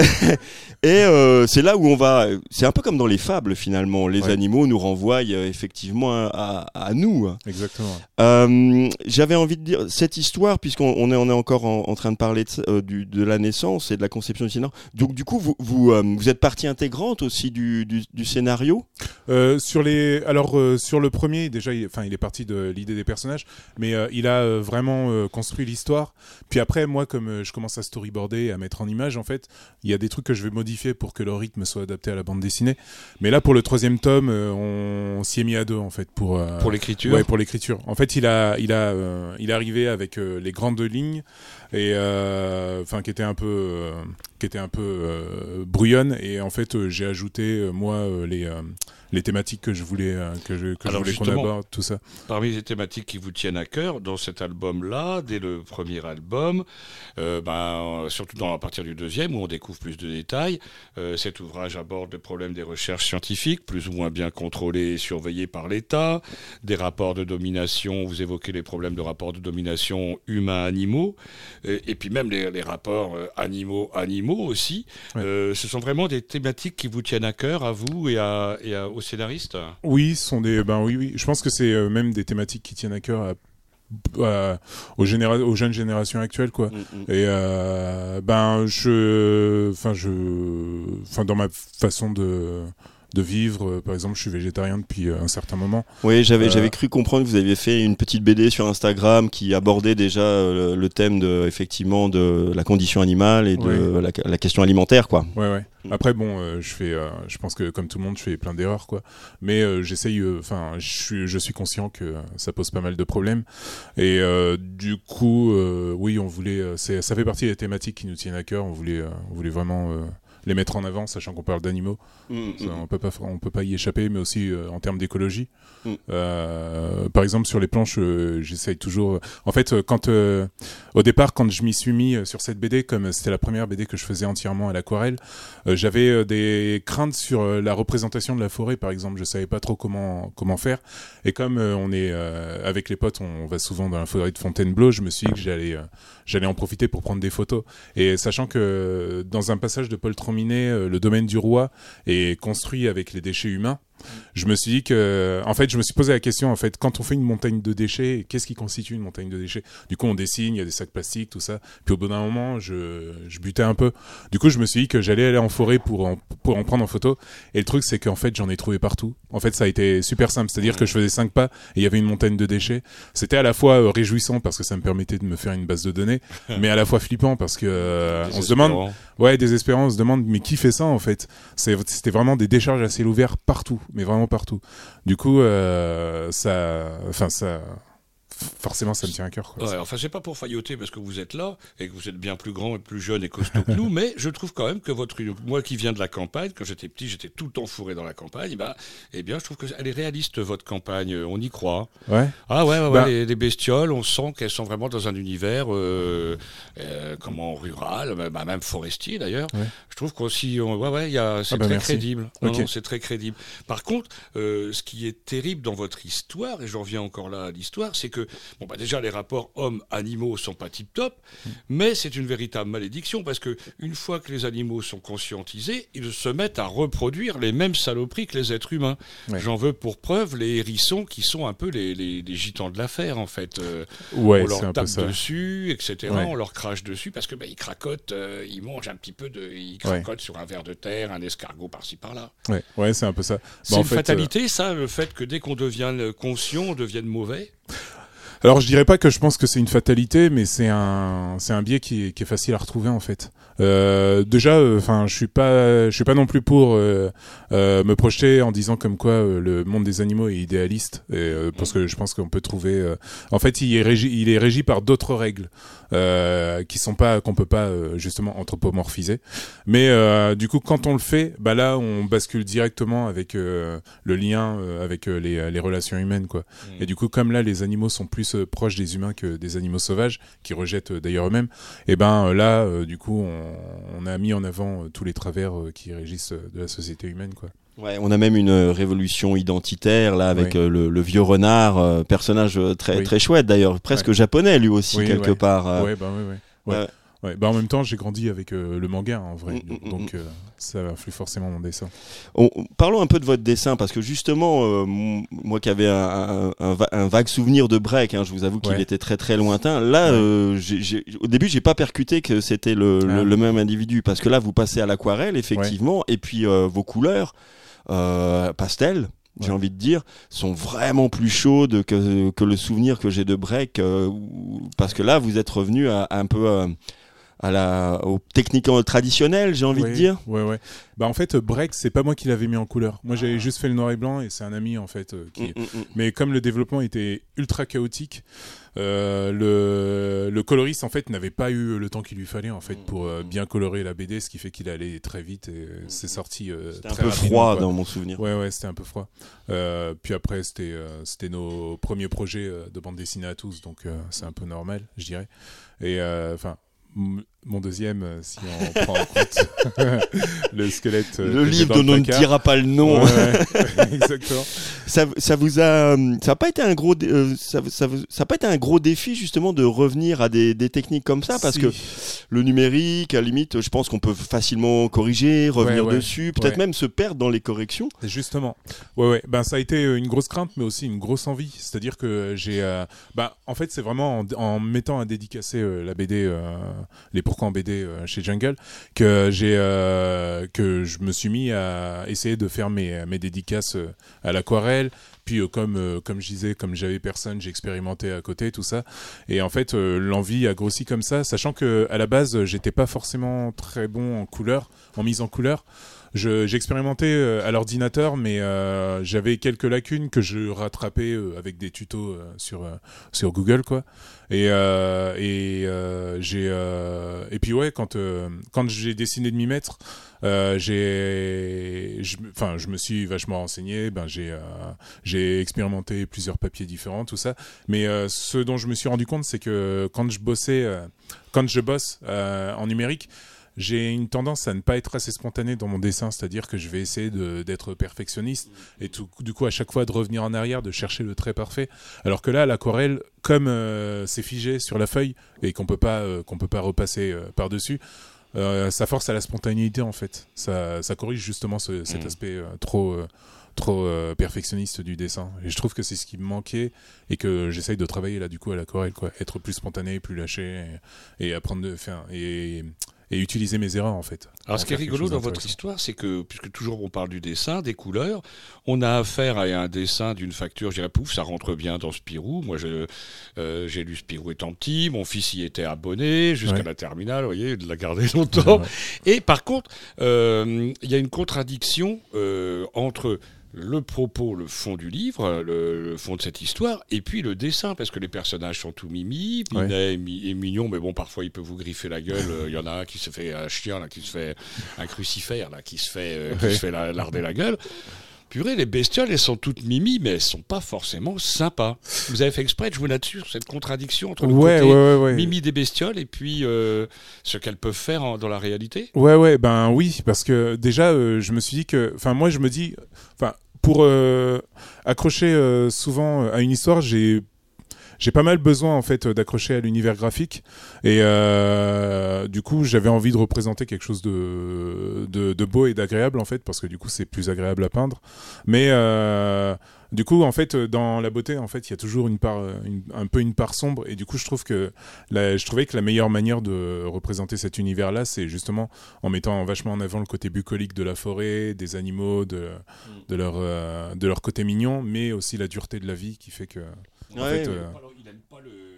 Et euh, c'est là où on va. C'est un peu comme dans les fables finalement. Les ouais. animaux nous renvoient euh, effectivement à, à nous. Exactement. Euh, j'avais envie de dire cette histoire, puisqu'on on est, on est encore en, en train de parler de, euh, du, de la naissance et de la conception du scénario. Donc du coup, vous, vous, euh, vous êtes partie intégrante aussi du Du, du scénario euh, sur les alors euh, sur le premier déjà enfin il, il est parti de l'idée des personnages mais euh, il a euh, vraiment euh, construit l'histoire puis après moi comme euh, je commence à storyboarder à mettre en image en fait il y a des trucs que je vais modifier pour que le rythme soit adapté à la bande dessinée mais là pour le troisième tome euh, on, on s'y est mis à deux en fait pour euh, pour l'écriture ouais pour l'écriture en fait il a il a euh, il est arrivé avec euh, les grandes lignes et enfin euh, qui était un peu euh, qui était un peu euh, brouillonne et en fait euh, j'ai ajouté euh, moi euh, les euh, les thématiques que je voulais euh, que je que Alors je voulais qu'on aborde tout ça. Parmi les thématiques qui vous tiennent à cœur dans cet album-là, dès le premier album, euh, ben surtout dans à partir du deuxième où on découvre plus de détails, euh, cet ouvrage aborde le problème des recherches scientifiques, plus ou moins bien contrôlées et surveillées par l'État, des rapports de domination. Vous évoquez les problèmes de rapports de domination humains-animaux, et, et puis même les, les rapports euh, animaux-animaux aussi. Ouais. Euh, ce sont vraiment des thématiques qui vous tiennent à cœur, à vous et à, et à aux scénaristes. Oui, ce sont des ben oui oui, je pense que c'est euh, même des thématiques qui tiennent à cœur à Euh, aux, généra- aux jeunes générations actuelles quoi mm-hmm. et euh, ben je enfin je enfin dans ma façon de de vivre, par exemple je suis végétarien depuis un certain moment. Oui, j'avais euh... j'avais cru comprendre que vous aviez fait une petite B D sur Instagram qui abordait déjà le, le thème de effectivement de la condition animale et de ouais. la, la question alimentaire quoi. Ouais ouais. Après bon euh, je fais euh, je pense que comme tout le monde je fais plein d'erreurs quoi. Mais euh, j'essaye enfin euh, je suis je suis conscient que ça pose pas mal de problèmes et euh, du coup euh, oui, on voulait c'est ça fait partie des thématiques qui nous tiennent à cœur, on voulait euh, on voulait vraiment euh, les mettre en avant, sachant qu'on parle d'animaux. Mmh, ça, on peut pas, on peut pas y échapper, mais aussi euh, en termes d'écologie. Mmh. Euh, par exemple, sur les planches, euh, j'essaye toujours. En fait, quand euh, au départ, quand je m'y suis mis sur cette B D, comme c'était la première B D que je faisais entièrement à l'aquarelle, euh, j'avais euh, des craintes sur euh, la représentation de la forêt, par exemple. Je savais pas trop comment comment faire. Et comme euh, on est euh, avec les potes, on va souvent dans la forêt de Fontainebleau, je me suis dit que j'allais euh, j'allais en profiter pour prendre des photos. Et sachant que dans un passage de Poltron Minet, le domaine du roi est construit avec les déchets humains. Je me suis dit que, en fait, je me suis posé la question, en fait, quand on fait une montagne de déchets, qu'est-ce qui constitue une montagne de déchets ? Du coup, on dessine, il y a des sacs plastiques, tout ça. Puis au bout d'un moment, je, je butais un peu. Du coup, je me suis dit que j'allais aller en forêt pour en, pour en prendre en photo. Et le truc, c'est qu'en fait, j'en ai trouvé partout. En fait, ça a été super simple. C'est-à-dire que je faisais cinq pas et il y avait une montagne de déchets. C'était à la fois euh, réjouissant parce que ça me permettait de me faire une base de données, mais à la fois flippant parce que euh, on se demande, ouais, désespérant, on se demande, mais qui fait ça en fait ? C'est, c'était vraiment des décharges à ciel ouvert partout. Mais vraiment partout. Du coup, euh, ça, enfin ça, forcément, ça me tient à cœur. Quoi. Ouais, enfin, c'est pas pour failloter parce que vous êtes là et que vous êtes bien plus grand et plus jeune et costaud que nous, mais je trouve quand même que votre, moi qui viens de la campagne, quand j'étais petit, j'étais tout le temps fourré dans la campagne. Bah, eh bien, je trouve qu'elle est réaliste votre campagne. On y croit. Ouais. Ah ouais, ouais, bah... ouais les, les bestioles, on sent qu'elles sont vraiment dans un univers, euh, euh, comment rural, bah, même forestier d'ailleurs. Ouais. Je trouve qu'aussi, on, ouais, ouais, y a, c'est ah bah très merci. crédible. Non, okay. non, c'est très crédible. Par contre, euh, ce qui est terrible dans votre histoire, et j'en reviens encore là à l'histoire, c'est que, bon, bah, déjà, les rapports hommes-animaux sont pas tip-top, mmh. mais c'est une véritable malédiction parce que une fois que les animaux sont conscientisés, ils se mettent à reproduire les mêmes saloperies que les êtres humains. Ouais. J'en veux pour preuve les hérissons qui sont un peu les, les, les gitans de l'affaire, en fait. Euh, ouais, on leur c'est un tape peu ça. dessus, et cetera. Ouais. On leur crache dessus parce que bah, ils cracotent, euh, ils mangent un petit peu de... Ils cracotent ouais. sur un ver de terre, un escargot par-ci par-là. Ouais, ouais, c'est un peu ça. C'est bah, une fait, fatalité, euh... ça, le fait que dès qu'on devient conscient, on devienne mauvais. Alors je dirais pas que je pense que c'est une fatalité, mais c'est un c'est un biais qui est, qui est facile à retrouver en fait. Euh, déjà, enfin, euh, je suis pas je suis pas non plus pour euh, euh, me projeter en disant comme quoi euh, le monde des animaux est idéaliste, et, euh, parce que je pense qu'on peut trouver. Euh, en fait, il est régi il est régi par d'autres règles euh, qui sont pas qu'on peut pas euh, justement anthropomorphiser. Mais euh, du coup, quand on le fait, bah là, on bascule directement avec euh, le lien euh, avec euh, les les relations humaines quoi. Mmh. Et du coup, comme là, les animaux sont plus euh, proches des humains que des animaux sauvages, qui rejettent euh, d'ailleurs eux-mêmes, et ben euh, là, euh, du coup, on, on a mis en avant euh, tous les travers euh, qui régissent euh, de la société humaine, quoi. Ouais, on a même une euh, révolution identitaire là avec oui. euh, le, le vieux renard, euh, personnage très oui. très chouette d'ailleurs, presque ouais. japonais lui aussi oui, quelque ouais. part. Euh... Ouais, bah ouais, ouais. ouais. Euh... Ouais, bah en même temps, j'ai grandi avec euh, le manga en vrai, mm, donc euh, ça influe forcément mon dessin. On, parlons un peu de votre dessin parce que justement, euh, moi qui avais un, un, un, un vague souvenir de break, hein, je vous avoue qu'il ouais. était très très lointain. Là, ouais. euh, j'ai, j'ai, au début, j'ai pas percuté que c'était le, ah. le, le même individu parce que là, vous passez à l'aquarelle effectivement, ouais. et puis euh, vos couleurs euh, pastel. J'ai ouais. envie de dire, sont vraiment plus chaudes que, que le souvenir que j'ai de break, euh, parce que là, vous êtes revenu à, à un peu euh, à la, aux techniques traditionnelles, j'ai envie ouais, de dire. Ouais, ouais. Bah en fait, break, c'est pas moi qui l'avais mis en couleur. Moi, j'avais juste fait le noir et blanc, et c'est un ami en fait. Euh, qui... mm, mm, mm. Mais comme le développement était ultra chaotique, euh, le le coloriste en fait n'avait pas eu le temps qu'il lui fallait en fait pour euh, bien colorer la B D, ce qui fait qu'il allait très vite et c'est sorti. Euh, c'était très un peu froid quoi. Dans mon souvenir. Ouais, ouais, c'était un peu froid. Euh, puis après, c'était euh, c'était nos premiers projets euh, de bande dessinée à tous, donc euh, c'est un peu normal, je dirais. Et enfin. Euh, Mon deuxième, si on prend en compte le squelette. Le livre dont on ne dira pas le nom. Ouais, ouais, exactement. Ça, ça vous a, ça a pas été un gros, euh, ça, ça, ça a pas été un gros défi justement de revenir à des, des techniques comme ça, parce si. que le numérique, à la limite, je pense qu'on peut facilement corriger, revenir ouais, ouais, dessus, peut-être ouais. même se perdre dans les corrections. Justement. Ouais, ouais. Ben ça a été une grosse crainte, mais aussi une grosse envie. C'est-à-dire que j'ai, euh, ben en fait, c'est vraiment en, en mettant à dédicacer euh, la B D. Euh, les pourquoi en B D euh, chez Jungle que j'ai euh, que je me suis mis à essayer de faire mes mes dédicaces euh, à l'aquarelle, puis euh, comme euh, comme je disais, comme j'avais personne, j'ai expérimenté à côté tout ça, et en fait euh, l'envie a grossi comme ça, sachant que à la base j'étais pas forcément très bon en couleur, en mise en couleur. Je, j'ai expérimenté euh, à l'ordinateur, mais euh, j'avais quelques lacunes que je rattrapais euh, avec des tutos euh, sur euh, sur Google quoi. Et euh, et euh, j'ai euh, et puis ouais quand euh, quand j'ai décidé de m'y mettre, euh, j'ai enfin je, je me suis vachement renseigné. Ben j'ai euh, j'ai expérimenté plusieurs papiers différents tout ça. Mais euh, ce dont je me suis rendu compte, c'est que quand je bossais, euh, quand je bosse euh, en numérique, j'ai une tendance à ne pas être assez spontané dans mon dessin, c'est-à-dire que je vais essayer de, d'être perfectionniste et tout, du coup à chaque fois de revenir en arrière, de chercher le trait parfait. Alors que là, l'aquarelle, comme euh, c'est figé sur la feuille et qu'on peut pas euh, qu'on peut pas repasser euh, par-dessus, euh, ça force à la spontanéité en fait. Ça, ça corrige justement ce, cet mmh. aspect euh, trop euh, trop euh, perfectionniste du dessin. Et je trouve que c'est ce qui me manquait et que j'essaye de travailler là du coup à l'aquarelle quoi, être plus spontané, plus lâché et, et apprendre de faire et et utiliser mes erreurs en fait. Alors ce qui est rigolo dans votre histoire, c'est que, puisque toujours on parle du dessin, des couleurs, on a affaire à un dessin d'une facture, je dirais pouf, ça rentre bien dans Spirou. Moi je, euh, j'ai lu Spirou étant petit, mon fils y était abonné jusqu'à ouais. la terminale, vous voyez, il l'a gardé longtemps. Ouais, ouais. Et par contre, il euh, y a une contradiction euh, entre le propos, le fond du livre, le, le fond de cette histoire, et puis le dessin, parce que les personnages sont tout mimi, Minet ouais. est, mi- est mignon, mais bon, parfois il peut vous griffer la gueule. Il y en a un qui se fait un chien, là, qui se fait un crucifère, là, qui se fait, euh, qui ouais. se fait la, larder la gueule. Purée, les bestioles, elles sont toutes mimi, mais elles sont pas forcément sympas. Vous avez fait exprès de jouer là-dessus, sur cette contradiction entre le ouais, côté ouais, ouais, ouais. mimi des bestioles et puis euh, ce qu'elles peuvent faire en, dans la réalité. Ouais, ouais, ben oui, parce que déjà, euh, je me suis dit que, enfin, moi, je me dis, enfin, pour euh, accrocher euh, souvent à une histoire, j'ai j'ai pas mal besoin en fait d'accrocher à l'univers graphique et euh, du coup j'avais envie de représenter quelque chose de de, de beau et d'agréable en fait parce que du coup c'est plus agréable à peindre. Mais euh, du coup en fait dans la beauté en fait il y a toujours une part une, un peu une part sombre et du coup je trouve que la, je trouvais que la meilleure manière de représenter cet univers là c'est justement en mettant vachement en avant le côté bucolique de la forêt, des animaux, de de leur euh, de leur côté mignon, mais aussi la dureté de la vie qui fait que en ouais, fait, euh... euh... il n'aime pas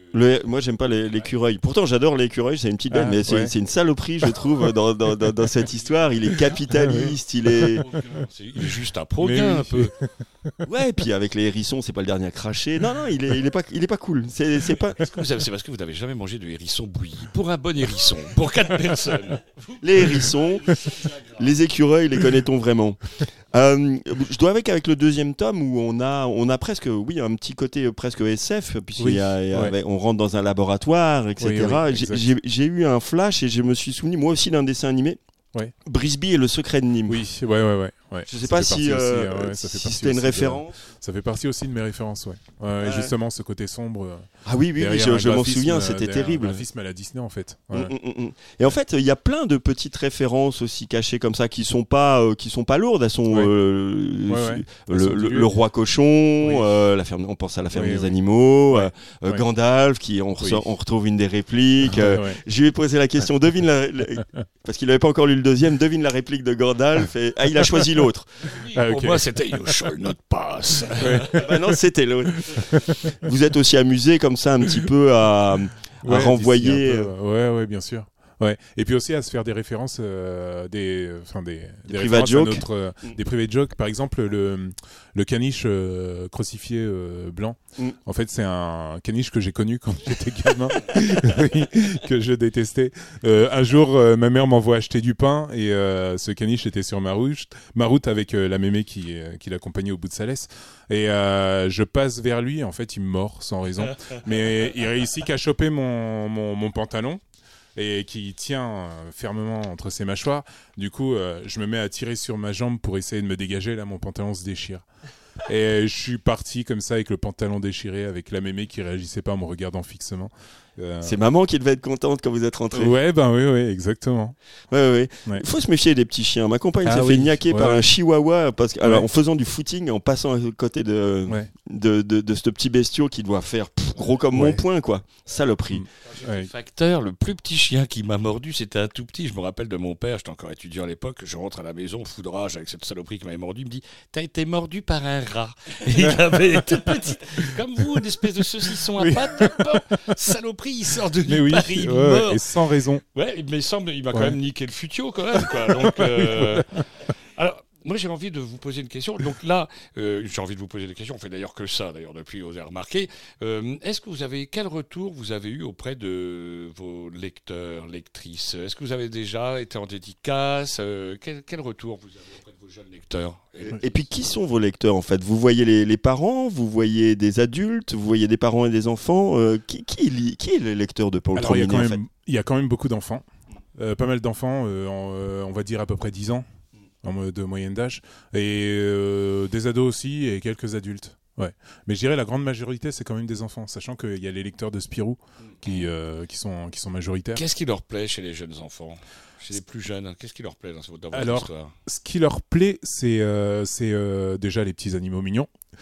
Le, moi, j'aime pas les- l'écureuil. Pourtant, j'adore l'écureuil. C'est une petite bête, Ah, mais c'est, ouais. c'est une saloperie, je trouve, dans, dans, dans, dans cette histoire. Il est capitaliste, il est. C'est- Il est juste un proguin, Mais un peu. Ouais, et puis avec les hérissons, c'est pas le dernier à cracher. Non, non, il est, il est pas, il est pas cool. C'est, c'est pas. Est-ce que vous avez- C'est parce que vous n'avez jamais mangé de hérisson bouilli. Pour un bon hérisson, pour quatre personnes. Les hérissons, les écureuils, les connaît-on vraiment? Euh, je dois avec avec le deuxième tome où on a, on a presque, oui, un petit côté euh, presque S F, puisqu'il Oui, y a, il y a- ouais. on rentre dans un laboratoire, et cetera. Oui, oui, J'ai- exact. j'ai, j'ai eu un flash et je me suis souvenu moi aussi d'un dessin animé. Ouais. Brisby et le secret de Nîmes. Oui, ouais, ouais, ouais. ouais. Je sais Ça pas fait si, partie aussi, euh, hein, ouais, ça fait si partie c'était une aussi de- référence. Ça fait partie aussi de mes références, ouais. Ouais, ouais, Ouais. Justement, ce côté sombre. euh, Ah oui, oui, oui, derrière je, un je m'en graphisme, souviens, euh, c'était derrière terrible. Un graphisme à la Disney, en fait. Ouais. Mm, mm, mm. Et en fait, il y a plein de petites références aussi cachées comme ça qui sont pas, euh, qui sont pas lourdes. Elles sont Ouais. euh, Ouais, euh, ouais. Le, Elles sont le- du le lieu. roi cochon, euh, la ferme, on pense à la ferme Oui, des oui. animaux, Ouais. euh, euh, Ouais. Gandalf qui on, ressort- Oui. on retrouve une des répliques. euh, Ouais, ouais. Je lui ai posé la question, devine la, la- parce qu'il n'avait pas encore lu le deuxième, devine la réplique de Gandalf. Et, ah, il a choisi l'autre. Ah, Pour ok. moi, c'était You shall not pass. Bah non, c'était l'autre. Vous êtes aussi amusé comme ça un petit peu à, à Ouais, renvoyer. d'ici un peu, ouais, ouais, bien sûr. Ouais. Et puis aussi à se faire des références, euh, des, enfin des, des, private références à jokes. notre, euh, Mm. des private jokes. Par exemple, le le caniche euh, crucifié euh, blanc. Mm. En fait, c'est un caniche que j'ai connu quand j'étais gamin, oui, que je détestais. Euh, un jour, euh, ma mère m'envoie acheter du pain et euh, ce caniche était sur ma route, ma route avec euh, la mémé qui euh, qui l'accompagnait au bout de sa laisse. Et euh, je passe vers lui. En fait, il me mord sans raison, mais il réussit qu'à choper mon mon, mon pantalon. Et qui tient euh, fermement entre ses mâchoires. Du coup, euh, je me mets à tirer sur ma jambe pour essayer de me dégager. Là, mon pantalon se déchire. Et je suis parti comme ça avec le pantalon déchiré, avec la mémé qui réagissait pas en me regardant fixement. Euh, C'est maman qui devait être contente quand vous êtes rentré. Ouais, ben oui, oui, exactement. Ouais, ouais, ouais. Ouais. Il faut se méfier des petits chiens. Ma compagne Ah s'est oui, fait niaquer ouais, par ouais. un chihuahua parce que, alors, Ouais. en faisant du footing, en passant à côté de, Ouais. de, de, de ce petit bestiau qui doit faire pff, gros comme Ouais. mon poing, quoi. Saloperie. Mm. Ouais. Facteur, le plus petit chien qui m'a mordu, c'était un tout petit. Je me rappelle de mon père, j'étais encore étudiant à l'époque. Je rentre à la maison, fou de rage avec cette saloperie qui m'avait mordu. Il me dit T'as été mordu par un rat. Et il avait toute petite, comme vous, une espèce de saucisson à Oui. pâte. Bon, saloperie, il sort de Mais nulle oui, part, il ouais, mord. et sans raison. Ouais, il me semble, il m'a quand Ouais. même niqué le futio quand même. Quoi. Donc, euh, alors, moi j'ai envie de vous poser une question. Donc là, euh, j'ai envie de vous poser des questions. On fait d'ailleurs que ça, d'ailleurs, depuis, vous avez remarqué. Euh, est-ce que vous avez, quel retour vous avez eu auprès de vos lecteurs, lectrices? Est-ce que vous avez déjà été en dédicace? Euh, quel, quel retour vous avez auprès de vos jeunes lecteurs? Et puis, qui sont vos lecteurs, en fait? Vous voyez les, les parents, vous voyez des adultes, vous voyez des parents et des enfants. euh, qui, qui, lit- qui est le lecteur de Paul Alors, il y a Trominet, quand en fait? même, il y a quand même beaucoup d'enfants. Euh, pas mal d'enfants, euh, en, euh, on va dire à peu près dix ans en mo- de moyenne d'âge. Et euh, des ados aussi et quelques adultes. Ouais. Mais je dirais la grande majorité, c'est quand même des enfants, sachant qu'il y a les lecteurs de Spirou qui, euh, qui, sont, qui sont majoritaires. Qu'est-ce qui leur plaît chez les jeunes enfants? Chez les plus jeunes, qu'est-ce qui leur plaît dans, dans votre Alors, histoire? Ce qui leur plaît, c'est euh, c'est, euh, déjà les petits animaux mignons.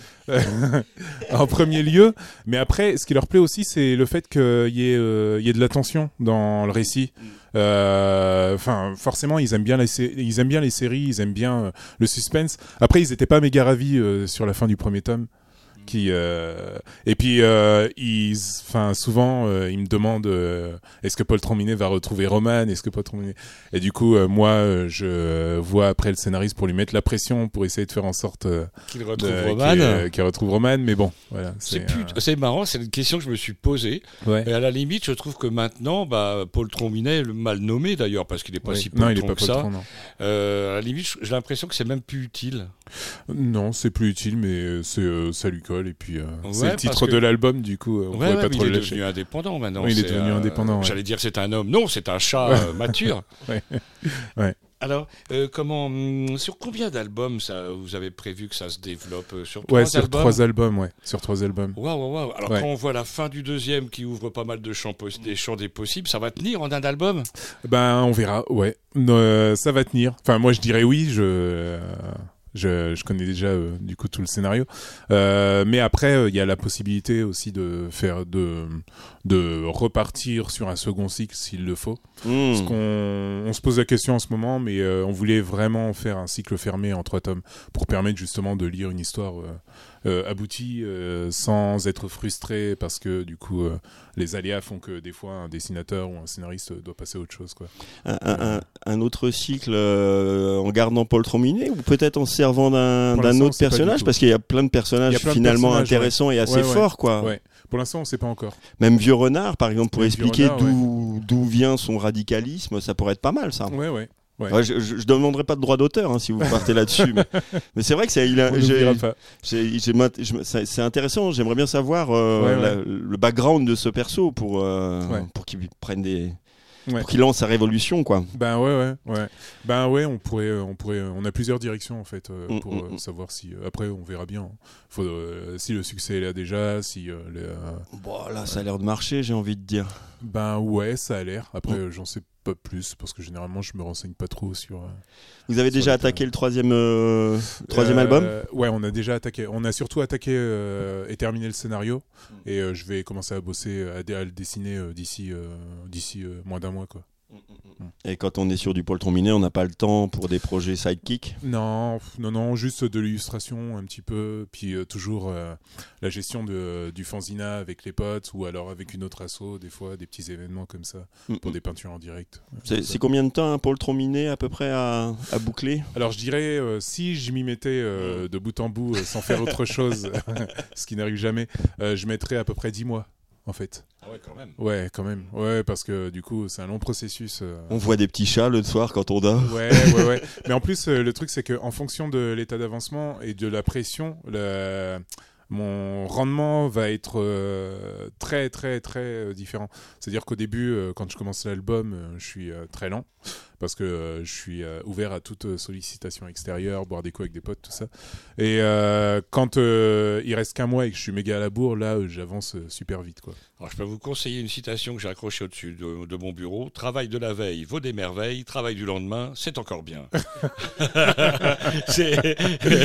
En premier lieu, mais après, ce qui leur plaît aussi, c'est le fait qu'il y, ait, euh, il y ait de la tension dans le récit. Enfin, euh, forcément, ils aiment bien les, sé- ils aiment bien les séries, ils aiment bien euh, le suspense. Après, ils n'étaient pas méga ravis euh, sur la fin du premier tome. Qui, euh... et puis euh, ils, enfin souvent euh, ils me demandent euh, est-ce que Paul Trominet va retrouver Roman, est-ce que Paul Trominet, et du coup euh, moi euh, je vois après le scénariste pour lui mettre la pression pour essayer de faire en sorte euh, Qu'il retrouve de- Roman. qu'il, euh, qu'il retrouve Roman, mais bon voilà C'est c'est, plus- euh, c'est marrant, c'est une question que je me suis posée. ouais. Et à la limite, je trouve que maintenant, bah, Paul Trominet, le mal nommé d'ailleurs, parce qu'il n'est pas Ouais. si non il est poltron pas que ça. poltron, non. Euh, à la limite, j'ai l'impression que c'est même plus utile. Non, c'est plus utile, mais euh, c'est, euh, ça lui colle, et puis euh, Ouais, c'est le parce titre que- de l'album, du coup, euh, on Ouais, pourrait ouais, pas mais trop il le est lâcher. devenu indépendant maintenant. Oui, il est C'est, devenu indépendant, ouais. J'allais dire c'est un homme. Non, c'est un chat euh, mature. Ouais. Ouais. Alors, euh, comment, hum, sur combien d'albums ça, vous avez prévu que ça se développe euh, sur Ouais, trois sur albums trois albums, ouais, sur trois albums. Waouh, waouh, waouh. Alors, Ouais. quand on voit la fin du deuxième qui ouvre pas mal de champs, pos- des champs des possibles, ça va tenir en un album? Ben, on verra, ouais. Euh, ça va tenir. Enfin, moi, je dirais oui. Je, euh, Je, je connais déjà euh, du coup tout le scénario. Euh, mais après, il euh, y a la possibilité aussi de faire de de repartir sur un second cycle s'il le faut. Mmh. Parce qu'on on se pose la question en ce moment, mais euh, on voulait vraiment faire un cycle fermé en trois tomes pour permettre justement de lire une histoire euh, euh, aboutie euh, sans être frustré parce que du coup euh, les aléas font que des fois un dessinateur ou un scénariste doit passer à autre chose, quoi. Un, un, un autre cycle euh, en gardant Paul Trombinet ou peut-être en servant d'un, d'un autre personnage, parce qu'il y a plein de personnages plein de finalement personnages, intéressants ouais. et assez Ouais, ouais. forts, quoi. Ouais. Pour l'instant, on ne sait pas encore. Même Vieux Renard, par exemple, pour Même expliquer Vieux Renard, d'où, d'où vient son radicalisme, ça pourrait être pas mal, ça. Ouais, ouais. Ouais. Ouais, je, je, je demanderai pas de droit d'auteur hein, si vous partez là-dessus, mais, mais c'est vrai que c'est, il a, On j'ai, n'oubliera pas. j'ai, j'ai, j'ai, c'est, c'est intéressant. J'aimerais bien savoir euh, Ouais, ouais. la, le background de ce perso pour euh, Ouais. pour qu'il prenne des, Ouais. pour qu'il lance sa révolution, quoi. Ben ouais, ouais, ouais. Ben ouais, on pourrait, on pourrait, on a plusieurs directions en fait euh, Mm, pour mm, euh, mm. savoir si. euh, après, on verra bien. Faut, euh, si le succès est là déjà, si. Euh, les, euh, Bon, là, ça a l'air de marcher, j'ai envie de dire. Ben ouais, ça a l'air. Après, Mm. euh, j'en sais pas plus parce que généralement, je me renseigne pas trop sur. euh, Vous avez Sur déjà le attaqué terrain. le troisième, euh, troisième Euh, album Ouais, on a déjà attaqué. On a surtout attaqué euh, et terminé le scénario. Mm. Et euh, je vais commencer à bosser, à, dé- à le dessiner euh, d'ici, euh, d'ici euh, moins d'un mois, quoi. Et quand on est sur du Paul Trombinet, on n'a pas le temps pour des projets sidekick. Non, pff, non, non, juste de l'illustration un petit peu, puis euh, toujours euh, la gestion de, du fanzina avec les potes ou alors avec une autre asso, des fois des petits événements comme ça pour des peintures en direct. C'est, c'est combien de temps, hein, Paul Trombinet, à peu près à, à boucler? Alors je dirais, euh, si je m'y mettais euh, de bout en bout euh, sans faire autre chose, ce qui n'arrive jamais, euh, je mettrais à peu près dix mois. En fait. Ah ouais, quand même. Ouais, quand même. Ouais, parce que du coup, c'est un long processus. euh, On voit des petits chats le soir quand on dort. Ouais, ouais, ouais. Mais en plus, euh, le truc, c'est qu'en fonction de l'état d'avancement et de la pression, le... mon rendement va être euh, très, très, très euh, différent. C'est-à-dire qu'au début, euh, quand je commence l'album, euh, je suis euh, très lent parce que euh, je suis euh, ouvert à toute euh, sollicitation extérieure, boire des coups avec des potes, tout ça. Et euh, quand euh, il reste qu'un mois et que je suis méga à la bourre, là, euh, j'avance euh, super vite, quoi. Alors, je peux vous conseiller une citation que j'ai accrochée au-dessus de, de mon bureau. Travail de la veille vaut des merveilles, travail du lendemain, c'est encore bien. c'est...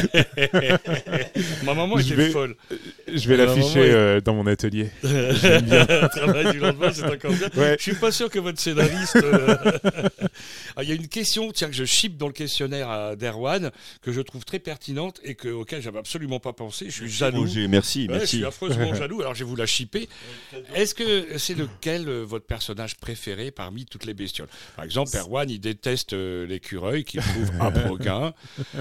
Ma maman Je était vais- folle. Je vais Alors, l'afficher vraiment, il- euh, dans mon atelier. Travail du lendemain, c'est encore bien. Ouais. Je suis pas sûr que votre scénariste. euh, Ah, il y a une question, tiens, que je chipe dans le questionnaire à d'Erwan, que je trouve très pertinente et que, auquel j'avais absolument pas pensé. Je suis jaloux. Roger, merci, Ouais, je merci. suis affreusement jaloux, alors je vais vous la chipper. Est-ce que c'est lequel euh, votre personnage préféré parmi toutes les bestioles? Par exemple, Erwan, il déteste euh, l'écureuil, qu'il trouve abroguin.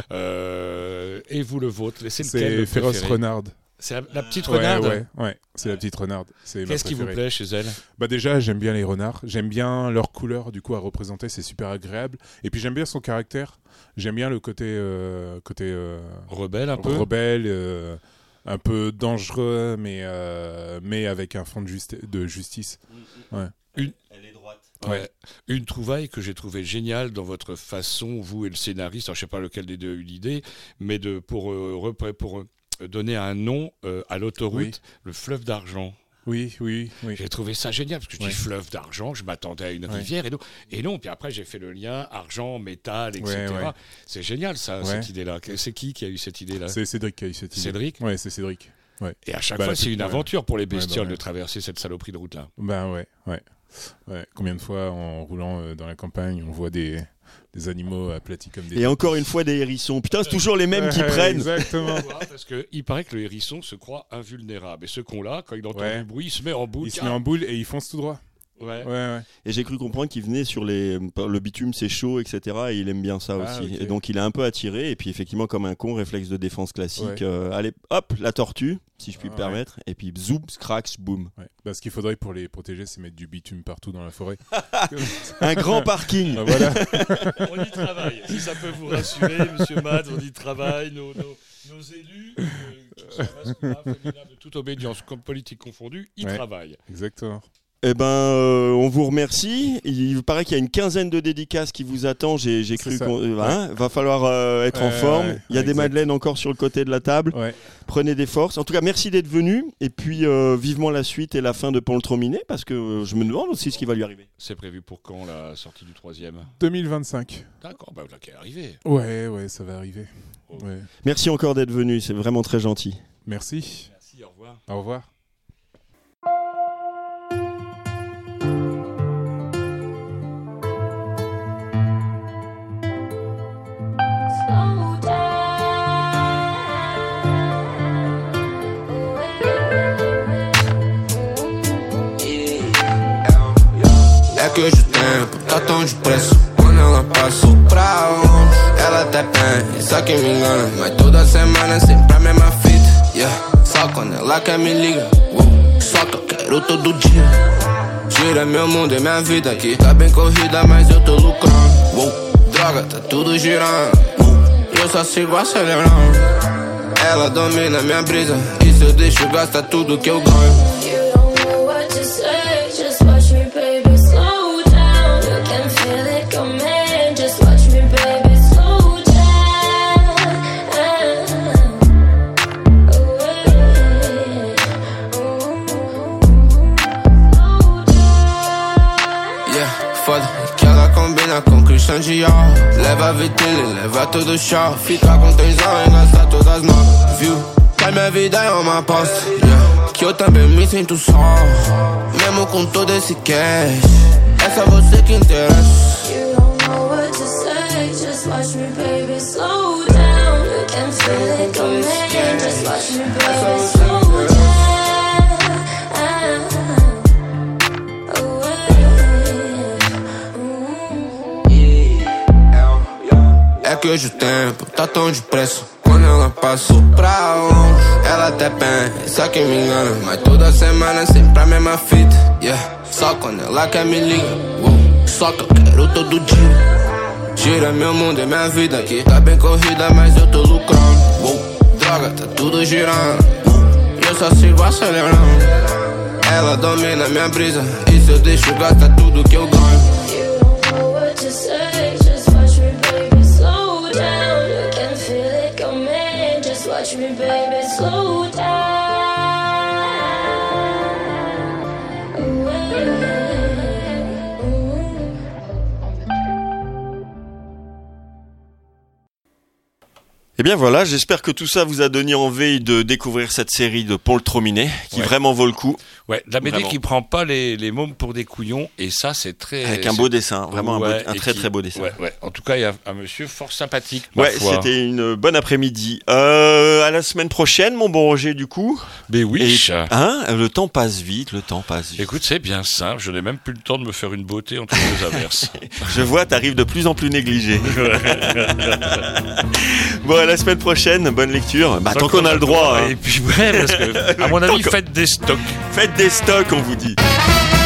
Euh, et vous, le vôtre, c'est lequel C'est le Féroce préféré? Renarde. C'est la, la petite Ouais, renarde. ouais, ouais. C'est la petite renarde. C'est ma Qu'est-ce qui vous préférée. plaît chez elle? Bah déjà, j'aime bien les renards. J'aime bien leur couleur, du coup, à représenter, c'est super agréable. Et puis j'aime bien son caractère. J'aime bien le côté, euh, côté euh, Rebelle un peu. rebelle, euh, un peu dangereux, mais euh, mais avec un fond de, justi- de justice. Elle est droite. Ouais. Une trouvaille que j'ai trouvée géniale dans votre façon, vous et le scénariste, alors je sais pas lequel des deux a eu l'idée, mais de pour euh, repré- pour euh, donner un nom euh, à l'autoroute, Oui. le fleuve d'argent. Oui, oui, oui. J'ai trouvé ça génial parce que je Ouais. dis fleuve d'argent, je m'attendais à une Ouais. rivière et non. Et non, puis après j'ai fait le lien argent, métal, et cetera. Ouais, ouais. C'est génial ça, Ouais. cette idée-là. C'est qui qui a eu cette idée-là? C'est Cédric qui a eu cette idée. Cédric. Ouais, c'est Cédric. Ouais. Et à chaque Bah, fois, la c'est une petite- aventure pour les bah, bestioles ouais. de traverser cette saloperie de route-là. Ben ouais, ouais. Ouais. Combien de fois, en roulant euh, dans la campagne, on voit des, des animaux aplatis comme des... Et encore une fois, des hérissons. Putain, c'est toujours les mêmes qui Ouais, prennent. Exactement. Parce qu'il paraît que le hérisson se croit invulnérable. Et ce con-là, quand il entend Ouais. du bruit, il se met en boule. Il se met en boule et il fonce tout droit. Ouais. Ouais, ouais. Et j'ai cru comprendre qu'il venait sur les. Le bitume, c'est chaud, et cetera. Et il aime bien ça Ah, aussi. ok. Et donc, il a un peu attiré. Et puis, effectivement, comme un con, réflexe de défense classique. Ouais. euh, allez, hop, la tortue, si je puis Ah, me permettre. Et puis, zoom, scratch, boum. Ouais. Bah, ce qu'il faudrait pour les protéger, c'est mettre du bitume partout dans la forêt. Un grand parking. Ah, voilà. On y travaille. Si ça peut vous rassurer, monsieur Matt, on y travaille. Nos, nos, nos élus, euh, qui sont masculins, féminins, de toute obédience, comme politique confondue, y Ouais. travaillent. Exactement. Eh ben, euh, on vous remercie. Il paraît qu'il y a une quinzaine de dédicaces qui vous attend. J'ai, j'ai C'est cru ça. qu'on euh, hein, va falloir euh, être en Euh, forme. ouais, Il y a des exact. madeleines encore sur le côté de la table. Ouais. Prenez des forces. En tout cas, merci d'être venu. Et puis, euh, vivement la suite et la fin de Paul Trombinet, parce que euh, je me demande aussi ce qui va lui arriver. C'est prévu pour quand la sortie du troisième? deux mille vingt-cinq. D'accord, bah là qui est arrivé. Ouais, ouais, ça va arriver. Ok. Ouais. Merci encore d'être venu, c'est vraiment très gentil. Merci. Merci, au revoir. Au revoir. É que hoje o tempo tá tão depressa. Quando ela passou pra longe, ela até pensa que me engana, mas toda semana é sempre a mesma fita, yeah. Só quando ela quer me liga, uh. Só que eu quero todo dia. Tira meu mundo e minha vida aqui tá bem corrida, mas eu tô lucrando, uh. Droga, tá tudo girando, uh. Eu só sigo acelerando. Ela domina minha brisa, e se eu deixo gastar tudo que eu ganho. Com Christian Dior, leva a vitrine, leva todo o show. Fica com tensão e gasta todas as novas, viu? Que a minha vida é uma aposta, yeah. Que eu também me sinto só, mesmo com todo esse cash. É só você que interessa. You don't know what to say, just watch me, baby, slow down. You can feel it coming, just watch me, baby, slow down. É que hoje o tempo tá tão depressa. Quando ela passou pra longe, ela até pensa que me engana, mas toda semana é sempre a mesma fita, yeah. Só quando ela quer me liga, uh. Só que eu quero todo dia. Tira meu mundo e minha vida aqui tá bem corrida, mas eu tô lucrando, uh. Droga, tá tudo girando, uh. Eu só sigo acelerando. Ela domina minha brisa, e se eu deixo gastar tudo que eu ganho. Watch me, baby, slow down. Eh bien voilà, j'espère que tout ça vous a donné envie de découvrir cette série de Paul Trominet, qui ouais. vraiment vaut le coup. Ouais, la B D qui prend pas les, les mômes pour des couillons, et ça c'est très... Avec un beau dessin, vraiment ouais, un, beau, un très qui... très beau dessin. Ouais, ouais. En tout cas, il y a un monsieur fort sympathique. Ouais, c'était une bonne après-midi. Euh, à la semaine prochaine, mon bon Roger, du coup. Mais oui. Et, hein, le temps passe vite, le temps passe vite. Écoute, c'est bien simple, je n'ai même plus le temps de me faire une beauté entre deux averses. Je vois, t'arrives de plus en plus négligé. Bon, à la semaine prochaine, bonne lecture. Bah, tant qu'on a le droit. Hein. Et puis, ouais, parce que, à mon avis, faites des stocks. Faites des stocks, on vous dit.